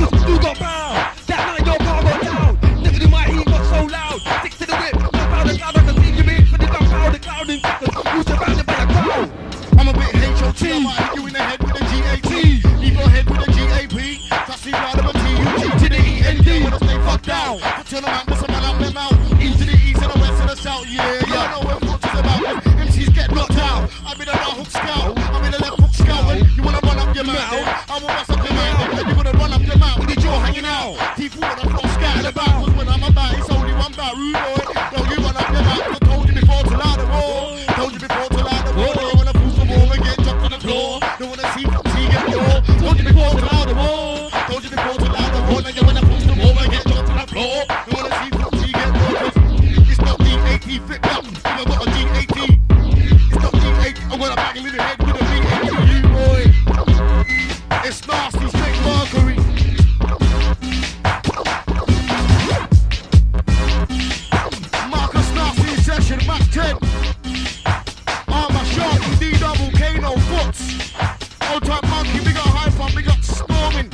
T. I might hit you in the head with a GAT. Leave your head with a GAP. Taxi blood of a T-U-G to the E-N-D. Wanna stay fucked down. I tell them I'm just a man up their mouth. East to the east and the west to the south. Yeah, yeah. I know what Fox is about. MCs get knocked out. I'm in the right hook scout. I'm in the left hook scout. You wanna run up your mouth? I will bust up your mouth. You wanna run up your mouth with your jaw hanging out. People wanna flow scattered about. Cause when I'm about, it's only one about rude boy. Yo, you run up your mouth. I told you before to lie the war. Told you before to lie the war. They wanna push the wall and get jumped on the floor. They wanna see get your. Told you before to lie the war. Told you before to lie the war. Now you wanna push the wall and get jumped on the floor. They wanna see get your. Cause it's not G-A-T flip out. You got a G-A-T. It's not G-A-T. I'm gonna bang him in the head with a V-A-T. You boy. It's nasty, straight Mercury. Marcus Nasty session, Mac 10. Armour Shark, D-double, Kano, Foots. Old type monkey, big up Hyper, big up Storming.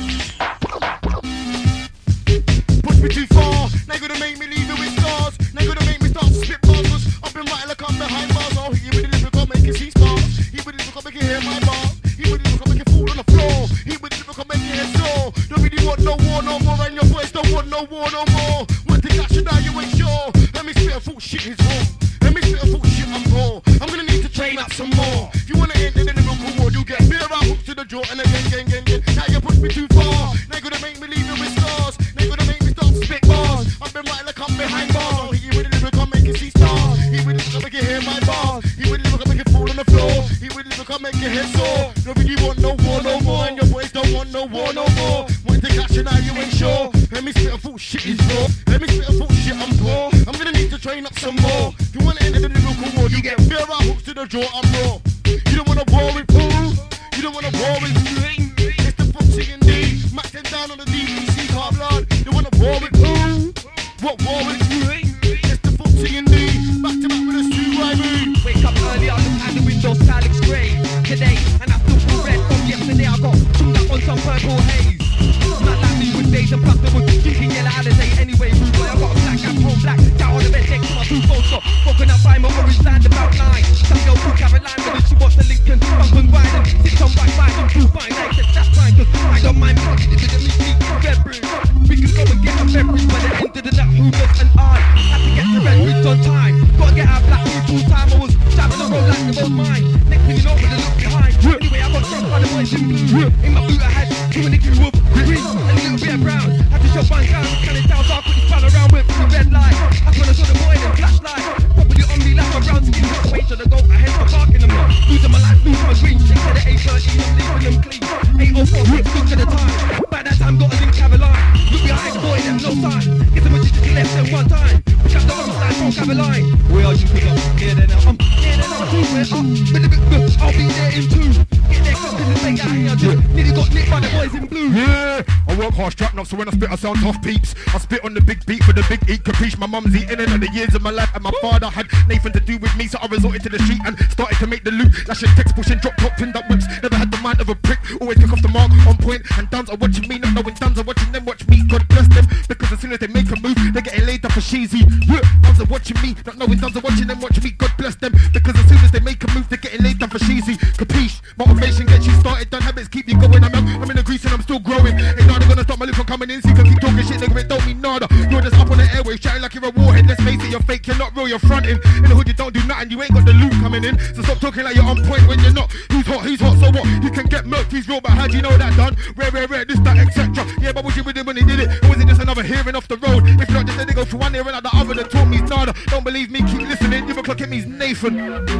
Push me too far, they gonna make me leave it with scars. They gonna make me start to spit bars. I've been right like I'm behind bars. I'll hit you with the lyric, I'll make you see stars. He with the lyric, I'll make you hear my bars. He with the lyric, I'll make you fall on the floor. He with the lyric, I'll make you head sore. Don't really want no war no more, and your boys don't want no war no more. When to catch you now, you ain't sure. Let me spit a full shit is raw. Let me spit a full shit, I'm raw. I'm gonna need to train up some more. If you wanna end in the lyrical war, you get beer out, hooks to the jaw, and again. Now you push me too far. They gonna make me leave you with scars. They gonna make me start to spit bars. I've been right like I'm behind bars. I'll hit you with the lyric, I'll make you see stars. He with the lyric, I'll make you hear my bars. He with the lyric, I'll make you fall on the floor. He with the lyric, I'll make your head sore. Don't really want no war no more, and your boys don't want no war no more. When to catch you now, you ain't sure. Let me spit a full shit is raw. Let me spit a full shit, I'm raw. I'm gonna need to train up some more. If you wanna end in the lyrical war, you get beer out, hooks to the jaw, I'm raw. You don't wanna war with Pooh. You don't wanna war with me. It's the Foxy and D. Mac 10 down on the DEC car blood. You wanna war with Pooh? What war with me? It's the Foxy and D. Back to back with a Stu-I-B. Wake up early, I look out the window, sky looks grey today, and I still feel red from yesterday. I got tuned up on some purple haze. Not like me with days and plus the wood, drinking yellow holiday anyway. Rude boy, I got a black cap home black, down on the bed next to my two phones got broken up by my orange land about 9. Some girl called Caroline, but she wants the Lincoln, bump and ride and sit on right side and prove fine. Like that's fine, cause I don't mind me, February. We can go and get a beverage by the end of the night. Hoovers and I had to get to Redbridge on time. Gotta get out black full time. I was driving the road like the road mine. Next thing you know, with a look behind. Anyway, I got struck by the boys in blue. In my boot, I had two in the queue of green and a little bit of brown. Had to shove one down, kind of down, so I quickly spun around with the red light. That's when I saw the boy in the flashlight. Properly on me like my brown skin. Wait till I go ahead for parking them up. Losing my life, losing my green. Stick to the 813, I'm leaving them clean. 804, look at the time. By that time, got a link Caroline. Look behind the boy, there's no sign. Get the magician to left them one time. Pick up the other side from Caroline. Where are you, pick up? Here then now. I'm here then now, too. We're up. I'll be there in 2. Get there, cause in the state out here. Just nearly got nicked by the boys in blue. Yeah, I work hard, strapped up, so when I spit, I sound tough peeps. I spit on the big beat for the big eat caprice. My mum's eating in the years of my life, and my father had nothing to do with me, so I resorted to the street and started to make the loot. Lashing text, pushing, drop top, pinned up whips. Never had the mind of a prick. Always pick off the mark, on point, and downs are watching me, not knowing downs are watching them watch me. God bless them, because as soon as they make a move, they're getting laid up for cheesy. Yeah, downs are watching me, not knowing downs are watching them watch me. God bless them, because as soon as they make a move, they're getting laid up for cheesy. Capiche? Motivation gets you started, done habits keep you going. I'm in the grease and I'm still growing. Ain't nada gonna stop my lip from coming in, so you can keep talking shit, nigga, it don't mean nada. You're just up on the airwaves, chatting like you're a warhead. Let's face it, you're fake, you're not real, you're fronting. In the hood you don't do nothing, you ain't got the loot coming in. So stop talking like you're on point when you're not. Who's hot, so what? You can get murked, he's real, but how do you know that done? Rare, this, that, etc. Yeah, but was you with him when he did it? Or was it just another hearing off the road? If not, just let it go through one ear and out the other that taught me nada. Don't believe me, keep listening, you look like it means Nathan.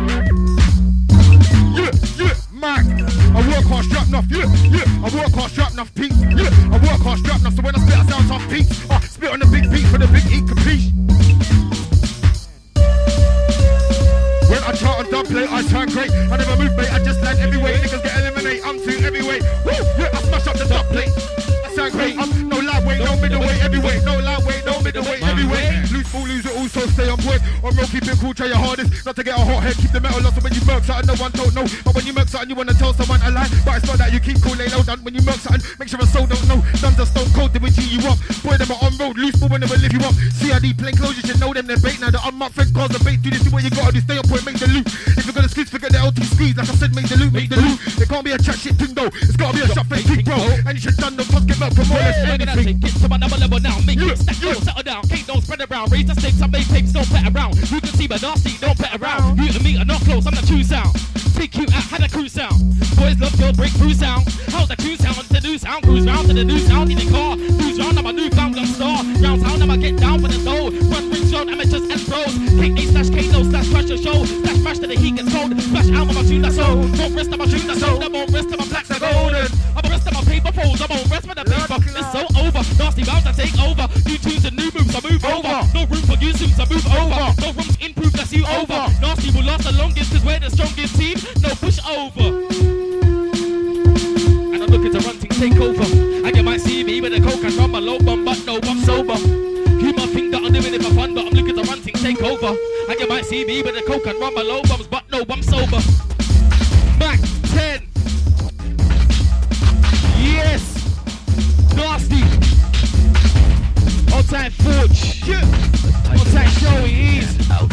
Yeah, Mac. I work hard, strap enough, yeah. I work hard, strap enough, Pete. Yeah, I work hard, strap enough, so when I spit, I sound tough, Pete. Spit on the big beat for the big eat capiche. When I chart on dub play, I turn great. I never move, mate, I just land everywhere. Niggas get eliminated, I'm too heavyweight. Woo, yeah, I smash up the dub plate. I sound great, I'm no lightweight, no middleweight, heavyweight. No lightweight, no middleweight, heavyweight. Loose ball, lose it all, so stay on point. words. On road, keep it cool, try your hardest not to get a hot head. Keep the metal lost, so when you murk something, no one don't know. But when you murk something, you wanna tell someone a lie. But it's not that you keep cool, lay low down. When you murk something, make sure a soul don't know. Guns are stone cold, they will G you up. Boy, them are on road, loose, but when they will lift you up. CID plain clothes, you should know them, they're bait. Now the unmarked friend cars are bait. Do this, do what you gotta do, stay up point, make the loot. If you're gonna squeeze, forget the LT squeeze. Like I said, make the loot, make the loot. It can't be a chat shit thing though. It's gotta be a shot face thing, bro. And you should done the fuck get up for more than anything. Get to another level now, make it stack, settle down. Can't don't spread around, raise the stakes, I make tapes, don't bet around. You can see, but nasty, don't bet around. You and me are not close, I'm the true sound. Big cute out, had a crew sound. Boys love your breakthrough sound. How's the crew sound? To do sound, cruise round to the new sound in the car. Cruise round, I'm a newfound gun star. Round town, I'ma get down for the dough. Front ring shown, amateurs and pros. K8/K-No slash crush your show. Slash mash to the heat gets cold. Splash out with my tune that's sold. Won't rest on my tune that's sold. I won't rest on my blacks are golden. I'm a rest on my paper folds. I won't rest with the paper. It's so over. Nasty rounds I take over. New tunes and new moves I move over. No room for new suits I move over. No room to improve, that's you over. Nasty will last the longest cause we're the strongest team. No push over. And I'm looking to run things take over. And you might see me with a coke and rum a low bum, but no, I'm sober. You might think that I'm doing it for fun, but I'm looking to run things take over. And you might see me with a coke and rum a low bums, but no, I'm sober. Mac 10. Yes. Nasty. On time Forge. On time Showy Ease.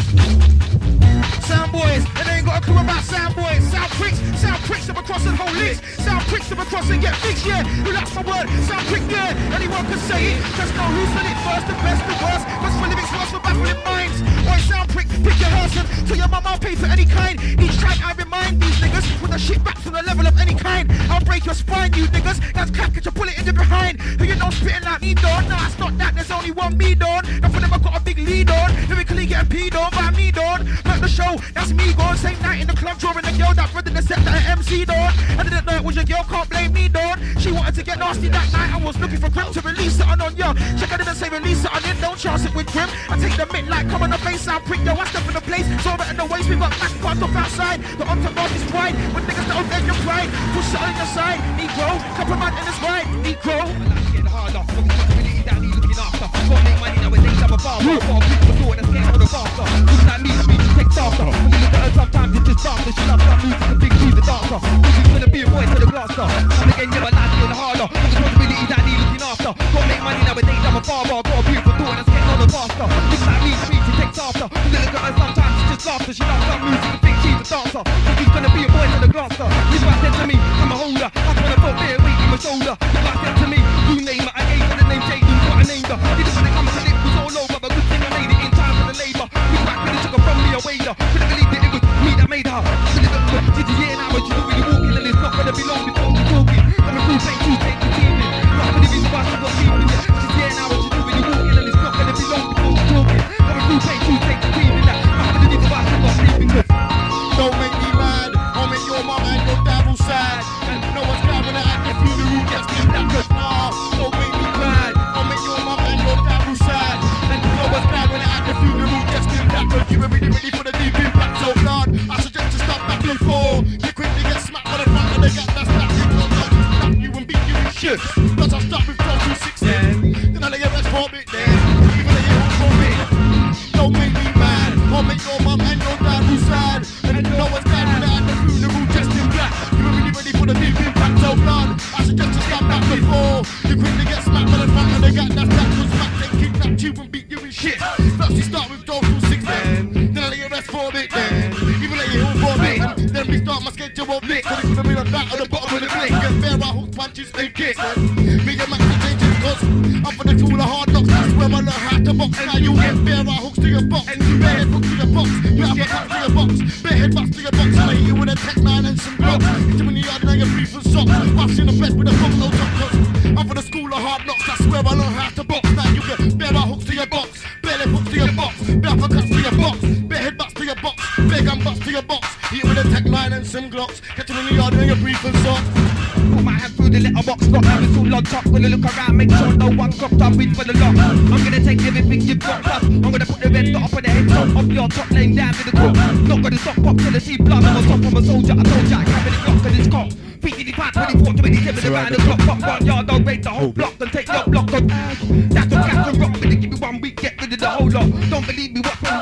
Sound boys, and they ain't got a clue about sound boys. Sound pricks them across the whole list. Sound pricks them across and get fixed, yeah. Relax my word, sound prick, yeah. Anyone can say it, just know who's done it first, the best, the worst. Cause for lyrics worse for baffling minds. Boy, sound prick, pick your hearse and tell your mum I'll pay for any kind. Each time I remind these niggas, with the shit back to the level of any kind. I'll break your spine, you niggas. That's clap, get your bullet in the behind. Who you know spitting like me, Don? Nah, it's not that, there's only one me, Don. And for them I got a big lead on. Lyrically getting peed on by me, Don. Back the show, that's me gone. Same night in the club, drawing the girl that read in the set that I MC, Don. I didn't know it was your girl, can't blame me, Don. She wanted to get nasty that night. I was looking for Grim to release it on ya. Check I didn't say release it on it, don't chance it with Grim. I take the mitt like come on the face, sound prick, yo, I step in the place. So right in the waist, we got back parts off outside. The entourage is wide, with niggas that don't get your pride. Push it on your side, Negro, couple man in his ride, Negro. Getting harder, responsibility that he's looking after. Gotta make money nowadays, I'm a barber. Got people to do it, that's getting on the faster. Looks like me, speech takes after. When you look at her, sometimes it's just after. She loves that music, the big G, the dancer. She's gonna be a boy to the blaster. And again, never like getting harder. Responsibility that he's looking after. Gotta make money nowadays, I'm a barber. Got people to do it, that's getting on the faster. Looks like me, speech takes after. When you look at her, sometimes it's just laughter. She loves that music, the big G, the dancer. She's gonna be a boy to the glancer. This what said to me, I'm a holder. I wanna put beer weight in my shoulder. This what said to me, you name it, I gave her the name Jaden, what I named her. Didn't want to come to it was all over, but good thing I made it in time for the labour. We back when it took her from me, a wader. Couldn't believe that it was me that made her. Did you hear now what you do when you're walking, and it's not gonna be long before we're talking. I'm a full take, you take the team in. Not gonna be the boss of what's keeping it. Did you hear now what you do when you're walking, and it's not gonna be long before we're talking. I'm a full take, you take the team in. Not gonna be the boss of what's keeping it. Don't make me mad, I'll make your mum and your dad all sad. And no one's grabbing it at the funeral, just give that cause nah. Don't make me mad, I'll make your mum and your dad all sad. And no one's grabbing it at the funeral, just give that cause you were really ready for the deep impact. So blood, I suggest you stop back before you quickly get smacked by the front of the gap. That's that you got to snap you and beat you in shit. Plus I'll start with 12 to 16, then I'll let your rest for a bit then. Even let you hold for a bit. Don't make me mad, I'll make your mum and your dad all sad. And no one's grabbing it at the funeral, just in black. You were really ready for the deep impact. So blood, I suggest you stop back before you quickly get smacked by the front of the gap. That's that was smack, they kidnapped you and beat you in shit. First you start with 12 to 16, then I'll let you rest for a bit then. Even let you hold for a bit, and then we start my schedule of licks. So they could have been on that at the bottom of the click. Get fair, I hook punches and kicks. Me and Max are changing cause I'm for the tool of hard knocks. That's where I learn how to box. Now you get fair, I hooks to your box. And you bare hooks to your box. You have a cut to your box. Bare head butts to your box. I hit you with a tech 9 and some blocks. Hit you in the yard and you're free for socks. Washing the best with a fuck no top cause I'm for the school of hard knocks. That's where I learn how to box. Now you get bare hooks to your box. Bare leg hooks to your box. Bare uppercuts to your box. Bare head butts to your box. Bare gun butts to your box. Hit you with a tech 9 and some glocks. Get you in the yard and you're free for socks. Put my hand through the letterbox, got having all locked up. Gonna look around, make sure no one cropped up. Reach for the lock. I'm gonna take everything you've got plus. I'm gonna put the red dot up on the head top of your top lane down to the crook. Not gonna stop pop till I see blood. I'm on top of a soldier. I told ya I can't really block and it's cock. Feet in the pants, 24, 27 around the clock. Pop 1 yard, I'll raid the whole block and take your block on. That's a black and rock. Gonna give me 1 week, get rid of the whole lot. Don't believe me, what's wrong with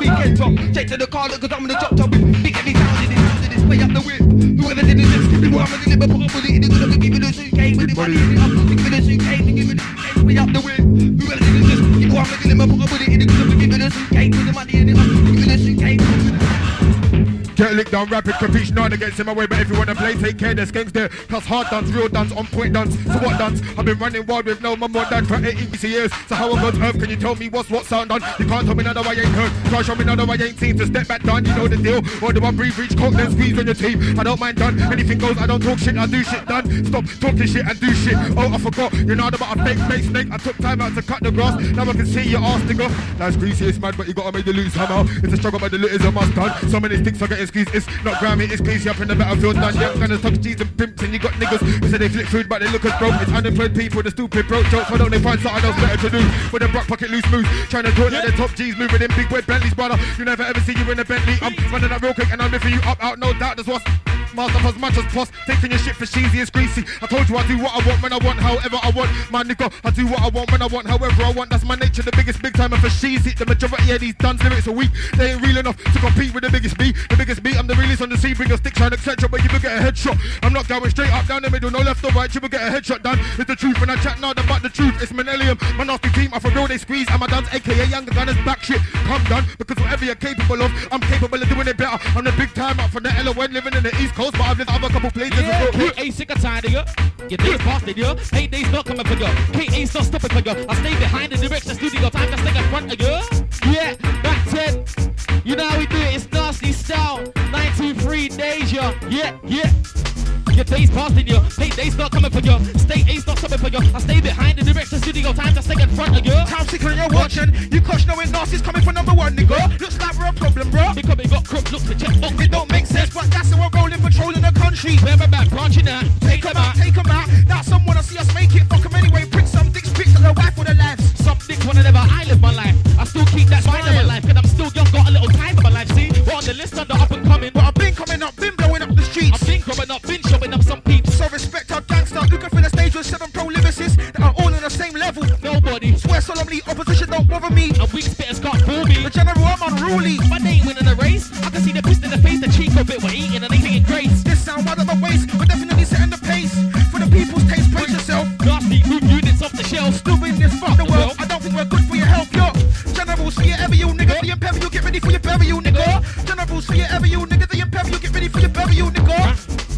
weekend drop. Straight to the car, look, cause I'm in the drop top. Big heavy sound in this way up the whip. Whoever did this, give me what I'm gonna deliver. Put up with it, it's gonna give me the suitcase. With the money in it up, give me the suitcase, give me the suitcase. Way up the whip. Whoever did this, give me what I'm gonna deliver. Put up with it, it's gonna give me the suitcase. With the money in it up, give me the suitcase. Get licked down rapid, capiche, not against in my way. But if you wanna play, take care, there's gangs there. Plus hard dance, real dance, on point dance. So what dance? I've been running wild with no mum or dad for 18 years. So how on God's earth can you tell me what's what sound done? You can't tell me none of I ain't heard. Try show me none of I ain't seen. To step back down, you know the deal. Or do I breathe, reach, cock, then squeeze on your team? I don't mind done, anything goes, I don't talk shit, I do shit done. Stop talking shit and do shit. Oh, I forgot, you know about a fake snake. I took time out to cut the grass, now I can see your ass nigga. That's greasy, it's mad, but you gotta make the loot somehow. It's a struggle, but the loot is a must done. So many sticks are getting squeezed, it's not Grammy, it's greasy up in the battlefield done. Young gunners talk G's and pimps, and you got niggas who say they flip food, but they look as broke. It's unemployed people, the stupid broke jokes. Why don't they find something else better to do? With a brock pocket loose moves, trying to talk like the top G's moving in big boy Bentleys, brother. You never ever see you in a Bentley. I'm running up real quick and I'm lifting you up out, no doubt. That's what's master as much as poss. Taking your shit for cheesy and greasy. I told you I do what I want when I want, however I want. My nigga, I do what I want when I want, however I want. That's my nature, the biggest big timer for cheesy. The majority of these duns lyrics are weak. They ain't real enough to compete with the biggest B. The biggest B, I'm the realest on the scene. Bring your stick, shine, etc. But you will get a headshot. I'm not going straight up, down the middle, no left or right. You will get a headshot done. It's the truth when I chat now about the truth. It's Millennium, my nasty team. I for real they squeeze. I'm a duns, aka younger gunners back shit. Come done, because whatever you're capable of, I'm capable of doing it better. I'm the big time up from the LON, living in the East Coast, but I've lived other couple places as well. K.A. sick of time, nigga. Your day's past, nigga. Payday's not coming for you. K.A.'s not stopping for you. I stay behind the direction studio. Time to stay in front of you. Yeah, back 10. You know how we do it. It's nasty style. 923 Deja. Yeah. Your day's past in you. Payday's not coming for you. State A's not coming for you. I stay behind the direction studio. Time to stay in front of you. Town sick when you're watching. You crush knowing nasty's coming for number one, nigga. Looks like we're a problem, bro. Because we got crook looks to check box. It don't make sense, but that's how we're rolling, patrolling the country. Wherever back, branching out. Take them out. Now some wanna see us make it. Fuck them anyway. Print some dicks, pics of their wife or their lives. Some dicks wanna live how I live my life. I still keep that mind of my life. Cause I'm still young, got a little time of my life. See, we're on the list under up and coming. But I've been coming up, been blowing up the streets. I've been growing up, been showing up some peeps. So respect our gangster, looking for the stage with 7 pro lyricists that are all on the same level. Nobody Swear solemnly, opposition don't bother me. and weak spitters can't fool me. The general, I'm unruly. But they ain't winning the race. I can see the pissed in the face, the cheek of it. We're eating and they taking grace. This sound out of the waist, but definitely setting the pace. For the people's taste, brace yourself. Nasty root units off the shelf. Still in this fuck the world. I don't think we're good for your health, yo. Generals, see it ever you, nigga. The imperial, get ready for your burial, nigga. Generals, see it ever you, nigga. The imperial, get ready for your burial, nigga.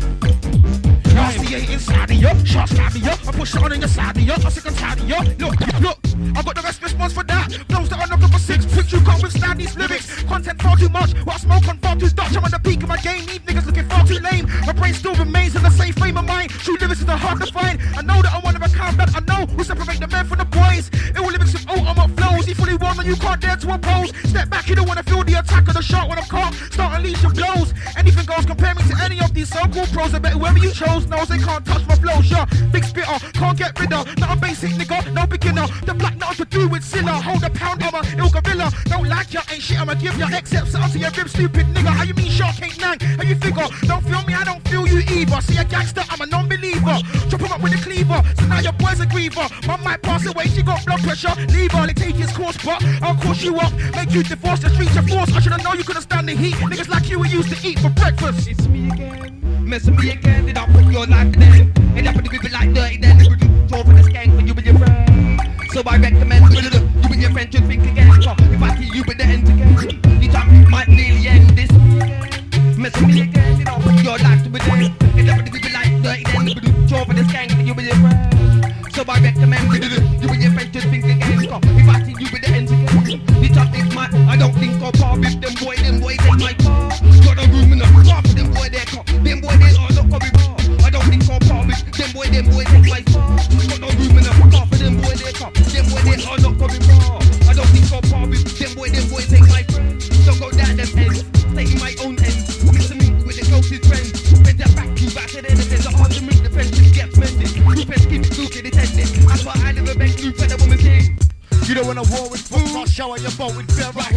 Nasty ain't inside of you, shots stab you. I push it on in your side of you, I'm sick and tired of you. Look, I got the best response for that. Those that are knocking for 6, quick you can't withstand these lyrics. Content far too much, what I smoke on far too Dutch. I'm at the peak of my game, need niggas looking far too lame. My brain still remains in the same frame of mind. True lyrics is hard to find. I know that I'm one of a kind, that I know will separate the men from the boys. It will lyrics with ultimate flows. Equally one that you can't dare to oppose. Step back, you don't wanna feel the attack of the shot when I'm caught. Start unleashing blows. Anything goes, compare me to any of these so-called pros. I bet whoever you chose knows they can't touch my flow. Sure, big spitter, can't get rid of. Not a basic nigga, no beginner. The black nothing to do with sinner. Hold a pound of a ill gorilla. Don't like ya, ain't shit, I'ma give ya. Except something to your rib, stupid nigga. How you mean shark ain't nang? How you figure? Don't feel me, I don't feel you either. See a gangster, I'm a non-believer. Chop him up with a cleaver. So now your boy's a griever. Mum might pass away, she got blood pressure. Leave her, they take his course, but I'll course you up. Make you divorce the streets of force. I should've known you couldn't stand the heat. Niggas like you were used to eat for breakfast. It's me again, messing me again. Did I put your life to them? End up in the people like dirty then. Draw for the skank when you with your friend. So I recommend you and your friend should think again. If I see you with the ends again, the time might nearly end. This me again, messing me again. Did I put your life to them? End up in the people like dirty then. Draw for the skank when you with your friend. So I recommend you and your friend should think again. If I see you with the ends again, the time is my. I don't think I'll par with them boys take my car. Got a room in the car for them boy there. Them boy they are not coming bar. I don't think I'll par with them boy take my car. Got no room in the car for them boy there. Them boy they are not coming bar. I don't think I'll par with them boy take my friend. Don't go down them ends, stay in my own ends. Mixing me with the closest friends. Bend that back to the end of the hard to make the friendship get mended. Group heads keep it stupid, it's ended. That's why I never beg group and the woman say. You don't want a war with food, I'll shower your boat with bare right hooks.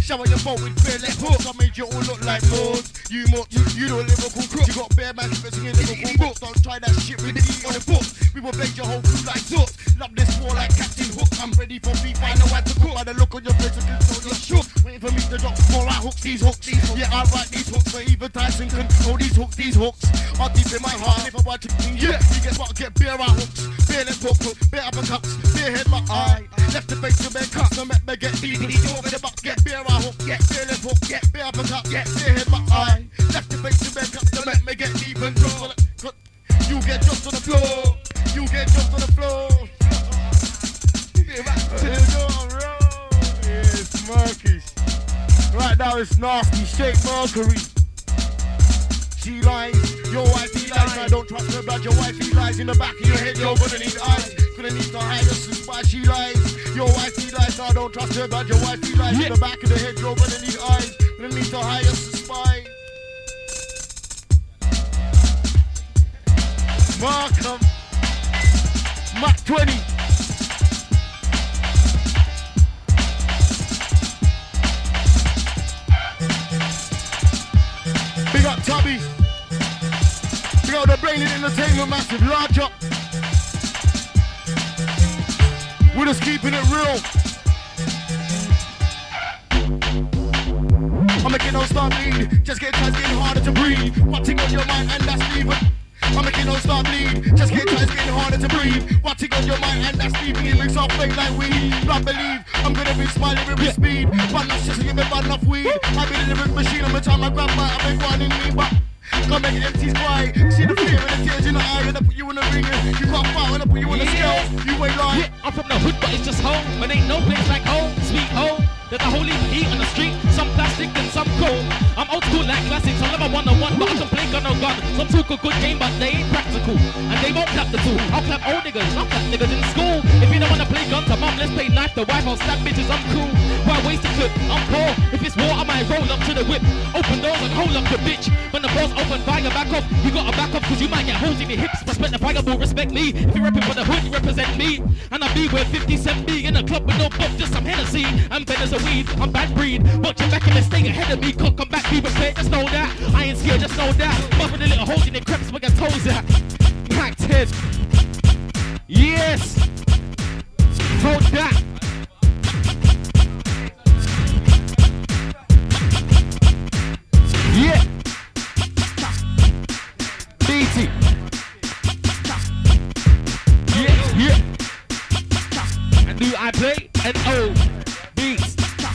Shower your boat with bare left hooks. I made you all look like lords. You don't lyrical crook. You got bare man singing lyrical books. Don't try that shit with the E on the books. We will beg your whole crew like zooks. Love this war like Captain Hook. I'm ready for beef, I know how to cook. By the look on your face, I can tell you're shook. Waiting for me to drop more like hooks, these hooks. Yeah, I write these hooks, so even Tyson can hold these hooks. Are deep in my heart. If I watch it, yeah, you get beer out hooks. Beer left hook, beer uppercuts, beer head my eye. Left the face to bed cut, no make me get deep. Over the buck, get beer out hook, get beer left hook, get beer uppercut, get beer head my eye. Left the face to bed cut, no make me get deep and draw. You get just on the floor. You get just on the floor. It's Mercury. Right now it's nasty, shake Mercury. She lies, your wifey lies. I don't trust her blood, your wifey lies. In the back of your head, you're gonna need eyes. Gonna need to hide us, that's why she lies. Your wifey lies, I don't trust her blood, your wifey lies. In the back of the head, you're gonna need eyes. Gonna need to hide us, that's why. Markham, Mach 20. Big up Tubby. Big up the Brain Entertainment, massive, large up. We're just keeping it real. I'm making no start bleed. Just get tired, getting harder to breathe. One thing on your mind and that's leaving. I'm making no start bleed. Just get tired, getting harder to breathe. One thing on your mind and that's leaving. It makes all fake like weed. But believe I'm gonna be smiling with speed. But not just to give me bad enough weed. I've been in the lyric machine. I'm a time I grab my, I've been running me, but can't make empties cry. See the fear and the tears in the eye. When I put you in the ring, you can't fight. When I put you in the scale, you ain't lying. Yeah, I'm from the hood, but it's just home. But ain't no place like home, sweet home. There's a whole heap of heat on the street, some plastic and some cold. I'm old school like classics, I'll never one-on-one, but I can play gun on gun. Some talk a good game, but they ain't practical, and they won't clap the two. I'll clap old niggas, I'll clap niggas in school. If you don't wanna play guns, mom, let's play knife the wife, I'll slap bitches, I'm cool. Why waste a clip? I'm poor. If it's war, I might roll up to the whip. Open doors and hold up the bitch. When the boss open fire, back off. You gotta back up, cause you might get holes in your hips. Respect the fire, will respect me. If you're repping for the hood, you represent me. And I'll be where 50 Cent be in a club with no book, just some Hennessy. I'm bad as a weed, I'm bad breed. Watch your back and stay ahead of me. Can't come back, be prepared, just know that. I ain't scared, just know that. But with a little holes in your creps, where your toes at. Hacked head. Yes. Hold that. Yeah. BT. Yeah. And do I play? N-O. Beats.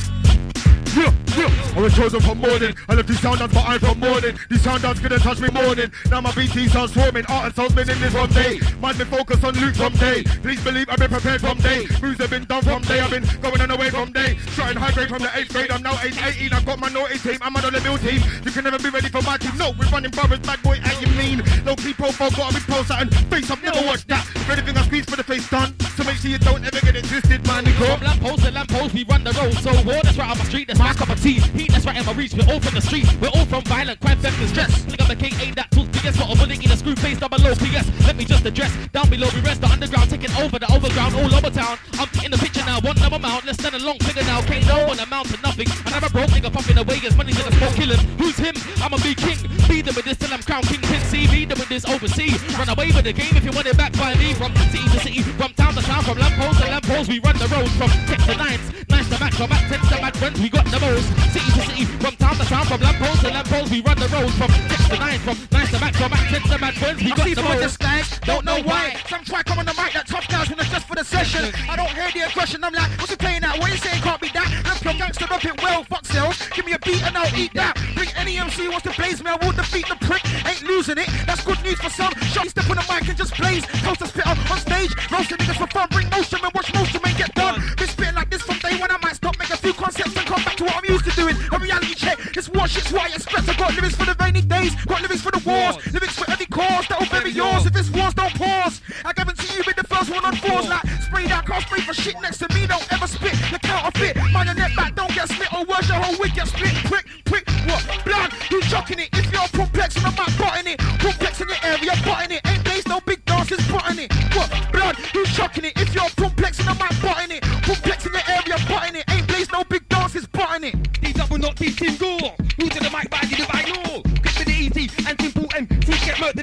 Yeah. I was chosen from morning. I left these sound dance, but I'm from morning. These sound dance couldn't touch me morning. Now my BT sounds swarming. Art and soul's been in this one day. Mind me focus on loot from day. Please believe I've been prepared from day. Moves have been done from day. I've been going on away from day. Starting high grade from the 8th grade. I'm now age 18. I've got my naughty team. I'm on the mill team. You can never be ready for my team. No, we're running brothers, bad boy, and you mean. Low key profile, gotta be pro something. Face up, never watch that. If anything I squeeze for the face done. So make sure you don't ever get it twisted, man. From lamppost to lamppost, we run the road. So war, that's right on my street, that's my cup of tea. Heat, that's right in my reach. We're all from the street. We're all from violent crime, theft and stress. Look at the K8 that tools PS. What a bullet in a screw face double low PS. Let me just address. Down below we rest. The underground taking over the overground all over town. I'm in the picture now. One number mount. Let's stand a long figure now. Can't no one amount to nothing. I never broke nigga pumping away his money's in the smoke killing. Who's him? I'ma be king. Be them with this till I'm crown king. Pin C. Be them with this overseas. Run away with the game if you want it back by me. From city to city. From town to town. From lamppost to lamppost. We run the roads. From 10 to 9s. 9s to max. From back 10 to bad friends. We got the most. City to city. From town to town. From lamppost to lamppost. We run the roads. From 10 to 9s. From 9s to max. From back 10 to bad friends. We got the most. Don't know why. Some try come on the mic that tough guys when it's just for the session. I don't hear the aggression. I'm like, what's he playing at? What you saying can't be that? I'm pro gangster, rap it well, fuck sales. Give me a beat and I'll eat that. Bring any MC wants to blaze me, I will defeat the prick. Ain't losing it. That's good news for some. Shot step on the mic and just blaze. Toast a spitter on stage. Roasting niggas for fun. Bring motion and watch most of them get done. Been spitting like this from day one. I might stop, make a few concepts and come back to what I'm used to doing. A reality check. This war shit's what I expect. I got lyrics for the rainy days. Got lyrics for the wars. Lyrics for every cause. That'll bury yours. If it's wars, don't pause. I guarantee you with the first one on fours. Like spray that, can't spray for shit next to me. Don't ever spit. The counterfeit. Mind your neck back, don't get split. Or worse, your whole wig gets split. Prick. What? Blood. Who's chucking it? If you're complex and I'm not butting it. Complex in your area, butting it. Ain't based no big dances, butting it. What? Blood. Who's chucking it? If you're complex and I'm not butting it. Complex in your area, butting it. Ain't based no big dances, butting it.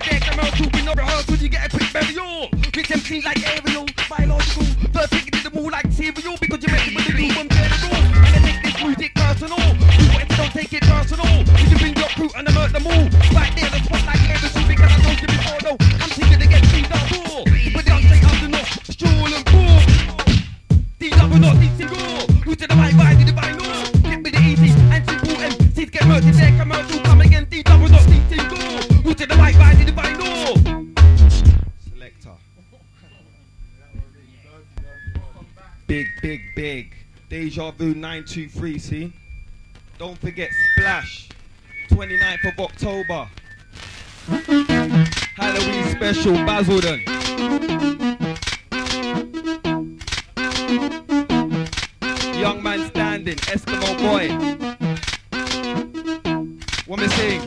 deck, I'm out to no rehearsal, you get a quick burial. With them clean like aerial, biological. First thing into the wall like cereal, because you met it with the new one general. And I take this music personal. You want to don't take it personal. You can bring your crew and I murder them all. Right there, the spot like aerial, because I told you before, no. I'm thinking to get 3 down door. But don't take out the north, stroll and pull. These double not these single. Who to the right, to the right, no. Get me the easy and simple MCs get murdered there, come out to come again. These double not these single. Who to the right, to the right, no. Selector. Big. Deja Vu 923, see? Don't forget Splash. 29th of October. Halloween special, Basildon. Young man standing, Eskimo boy. What me saying?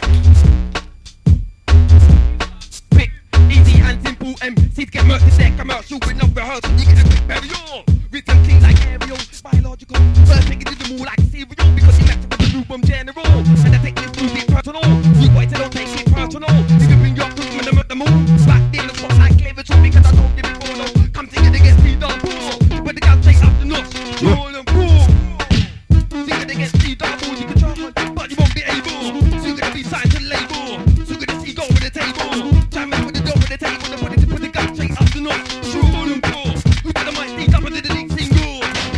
Quick, easy and simple MCs get murked to deck. I'm out shooting no rehearsal, you get a quick burial. With them things like aerial, biological. First thing into the mall like cereal, because you left it with the new bomb general. And I take this music personal. You boys don't take it personal. You can bring your crew when I'm at the moon. Back there, the spot like clever too, because I told you before, no. Come together against me, don't pull. But the guys take up the nuts, roll and pull. Together against me, don't pull. You can try hard, but you won't be able. So you're gonna be signed to the label. So you're gonna see go with the table. Try me with the door with the table. And put the guys take up the nuts, roll and pull. Who did the mic, these up into the league single.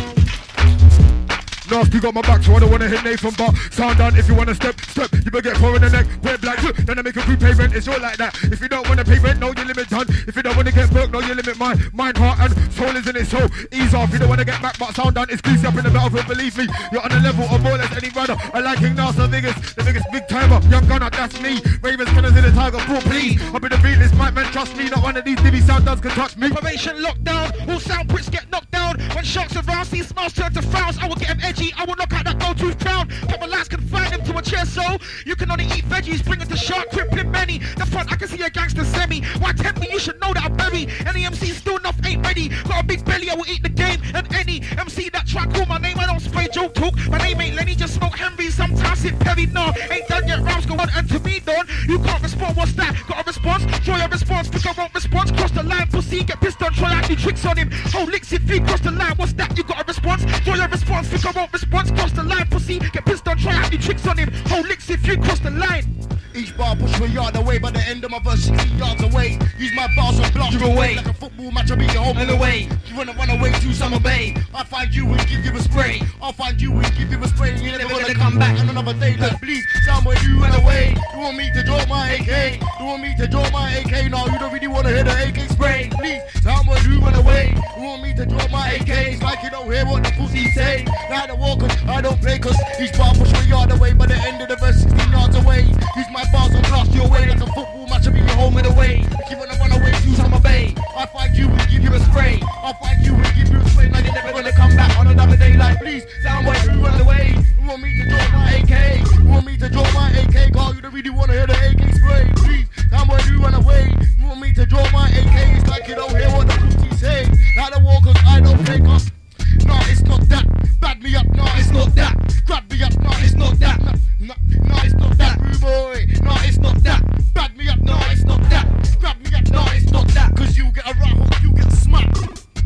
Nasty got my back, so I don't wanna hit Nathan, but sound down if you wanna step, you better get 4 in the neck, point blank, then I make a crew pay rent, it's all like that. If you don't wanna pay rent, know your limit done. If you don't wanna get broke, know your limit mind, heart and soul is in it, so ease off. You don't wanna get back, but sound down, it's greasy up in the battlefield, believe me, you're on a level of more or less any brother. I like King Nas, the biggest big timer, young gunner, that's me. Ravens, Gunners in the Tiger, Pool, please. I'll be the realest, might man, trust me, not one of these divvy sound duns can touch me. Operation lockdown, all sound bricks get knocked down. When sharks around, see smiles turn to frowns. I will get them edgy, I will knock out that gold-tooth crown. Couple lights confine them to a chair, so you can only eat veggies. Bring it to shark, crippling many. The front, I can see a gangster semi. Why tempt me? You should know that I'm berry. Any MC still enough ain't ready. Got a big belly, I will eat the game. And any MC that try call my name, I don't spray joke talk. My name ain't Lenny, just smoke Henry. Sometimes it Perry, no. Ain't done yet, rounds go on. And to me, Don, you can't respond. What's that? Got a response? Draw your response, because I won't respond. Cross the line, pussy, get pissed on. Try out new tricks on him. Oh, licks if you cross the line. What's that? You got a response? Draw your response, because I won't respond. Cross the line, pussy, get pissed on. Try out new tricks on him. Oh, licks if you cross the line. Each bar push me a yard away, by the end of my verse 60 yards away. Use my bars and blast you away. Like a football match, I'll be your home and away. You wanna run away to Summer Bay, I'll find you and give you a spray. I'll find you and give you a spray. You're never gonna come back on another day. Like please, somewhere you run away. You want me to draw my AK? You want me to draw my AK? No, you don't really wanna hear the AK spray. Please, somewhere you run away. You want me to draw my AK? It's like you don't hear what the pussy say. Now the walkers, I don't play cause each bar push me a yard away, by the end of the verse 16 yards away. Use my bars and blast you away like a football match, I'll be your home and away. If you wanna run away to Summer Bay, I'll find you and give you a spray. I'll find you and give you a spray. Now you're never gonna come back on another day. Like please, soundway, you run away. You want me to draw my AK? You want me to draw my AK? Girl, you don't really wanna hear the AK spray. Please, soundway, you run away. You want me to draw my AK? It's like you don't hear what the pussy say. Now the walkers, I don't play cause no, it's not that. Bad me up, no, it's not that. Grab me up, no, it's not that. No, it's not that. Rude boy, no, it's not that. Bad me up, no, it's not that. Grab me up, no, it's not that. Cause you get a right hook, you get smacked.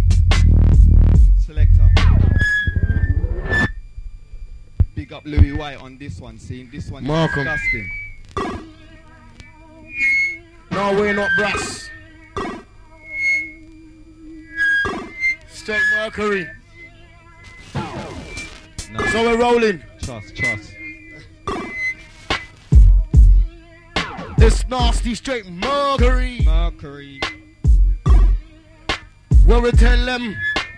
Selector. Big up Louis White on this one, seeing this one Malcolm. Disgusting. No, we're not brass. Straight Mercury. No. So we're rolling. Trust. This nasty straight Mercury. Where we tell them.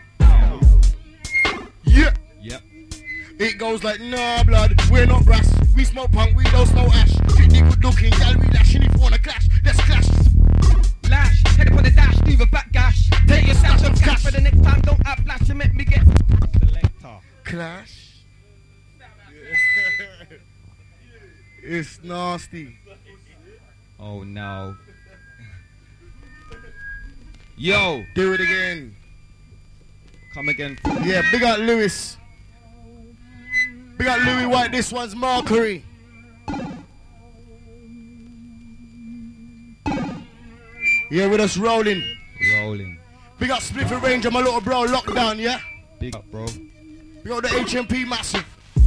Yeah. Yep. It goes like, nah blood, we're not brass. We smoke punk, we don't smoke ash. Strictly good looking, gal, we lashing if you wanna clash. Let's clash. Lash, head up on the dash, leave a back gash. Take your stash of cash for the next time, don't act flash and make me get selector. Clash. It's nasty. Oh no. Yo, Do it again. come again. Yeah, big up Lewis. Big up Louis White, this one's Mercury. Yeah, we're just rolling. Rolling. Big up Spliffy Ranger, my little bro, lockdown, yeah? Big up, bro. Big up the HMP massive.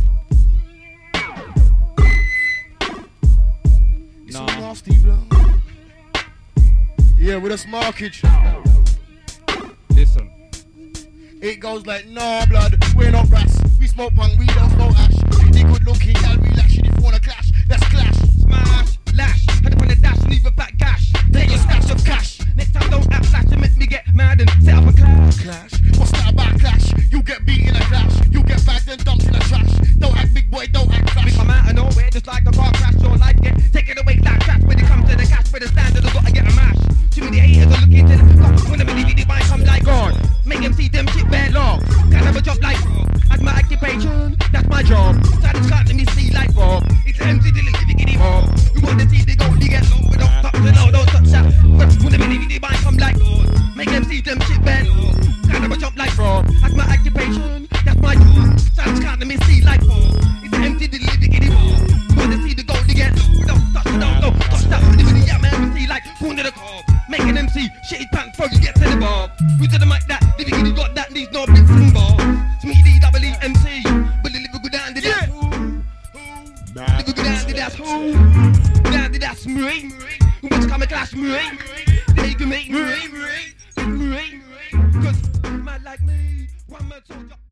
It's all nasty, bro. Yeah, with us markage. Listen. It goes like, nah, blood, we're not rats. We smoke punk, we don't smoke ash. They good looking, y'all relax. If you wanna clash, let's clash. Smash, lash, head up on the dash and leave a fat gash. Take your stash of cash. Next time don't act flash and make me get mad and set up a clash. Clash? What's that about clash? You get beat in a clash. You get bagged and dumped in a trash. Don't act big boy, don't act We flash. come out of nowhere just like a car crash. Your life get taken away like trash. When it comes to the cash, for the standard, I gotta get a mash. Too many haters are looking to the top. When the mini might come like God. Make them see them shit bare long. Can't have a job like Rob. That's my occupation, that's my job. Silence can't let me see like Bob. It's empty, the giddy mob. We want to see the gold, they get low. We don't touch the low, don't touch that. When the mini might come like God. Make them see them shit bare long. Can't have a job like Rob. That's my occupation, that's my job. Silence can't let me see like Bob. It's empty, the giddy mob. We want to see the gold, they get low. We don't touch the low, don't touch that. When the mini man, we see like corner the cob. Making them see shitty pants before you get to the bar. We to the mic that, the giddy got that, needs no bits and bar. Smeedy double MC, but the liver go down to that. Liver go down to that. Down to that smooth. Who wants to come and clash smooth? They can make me. Cause man like me, one man told you.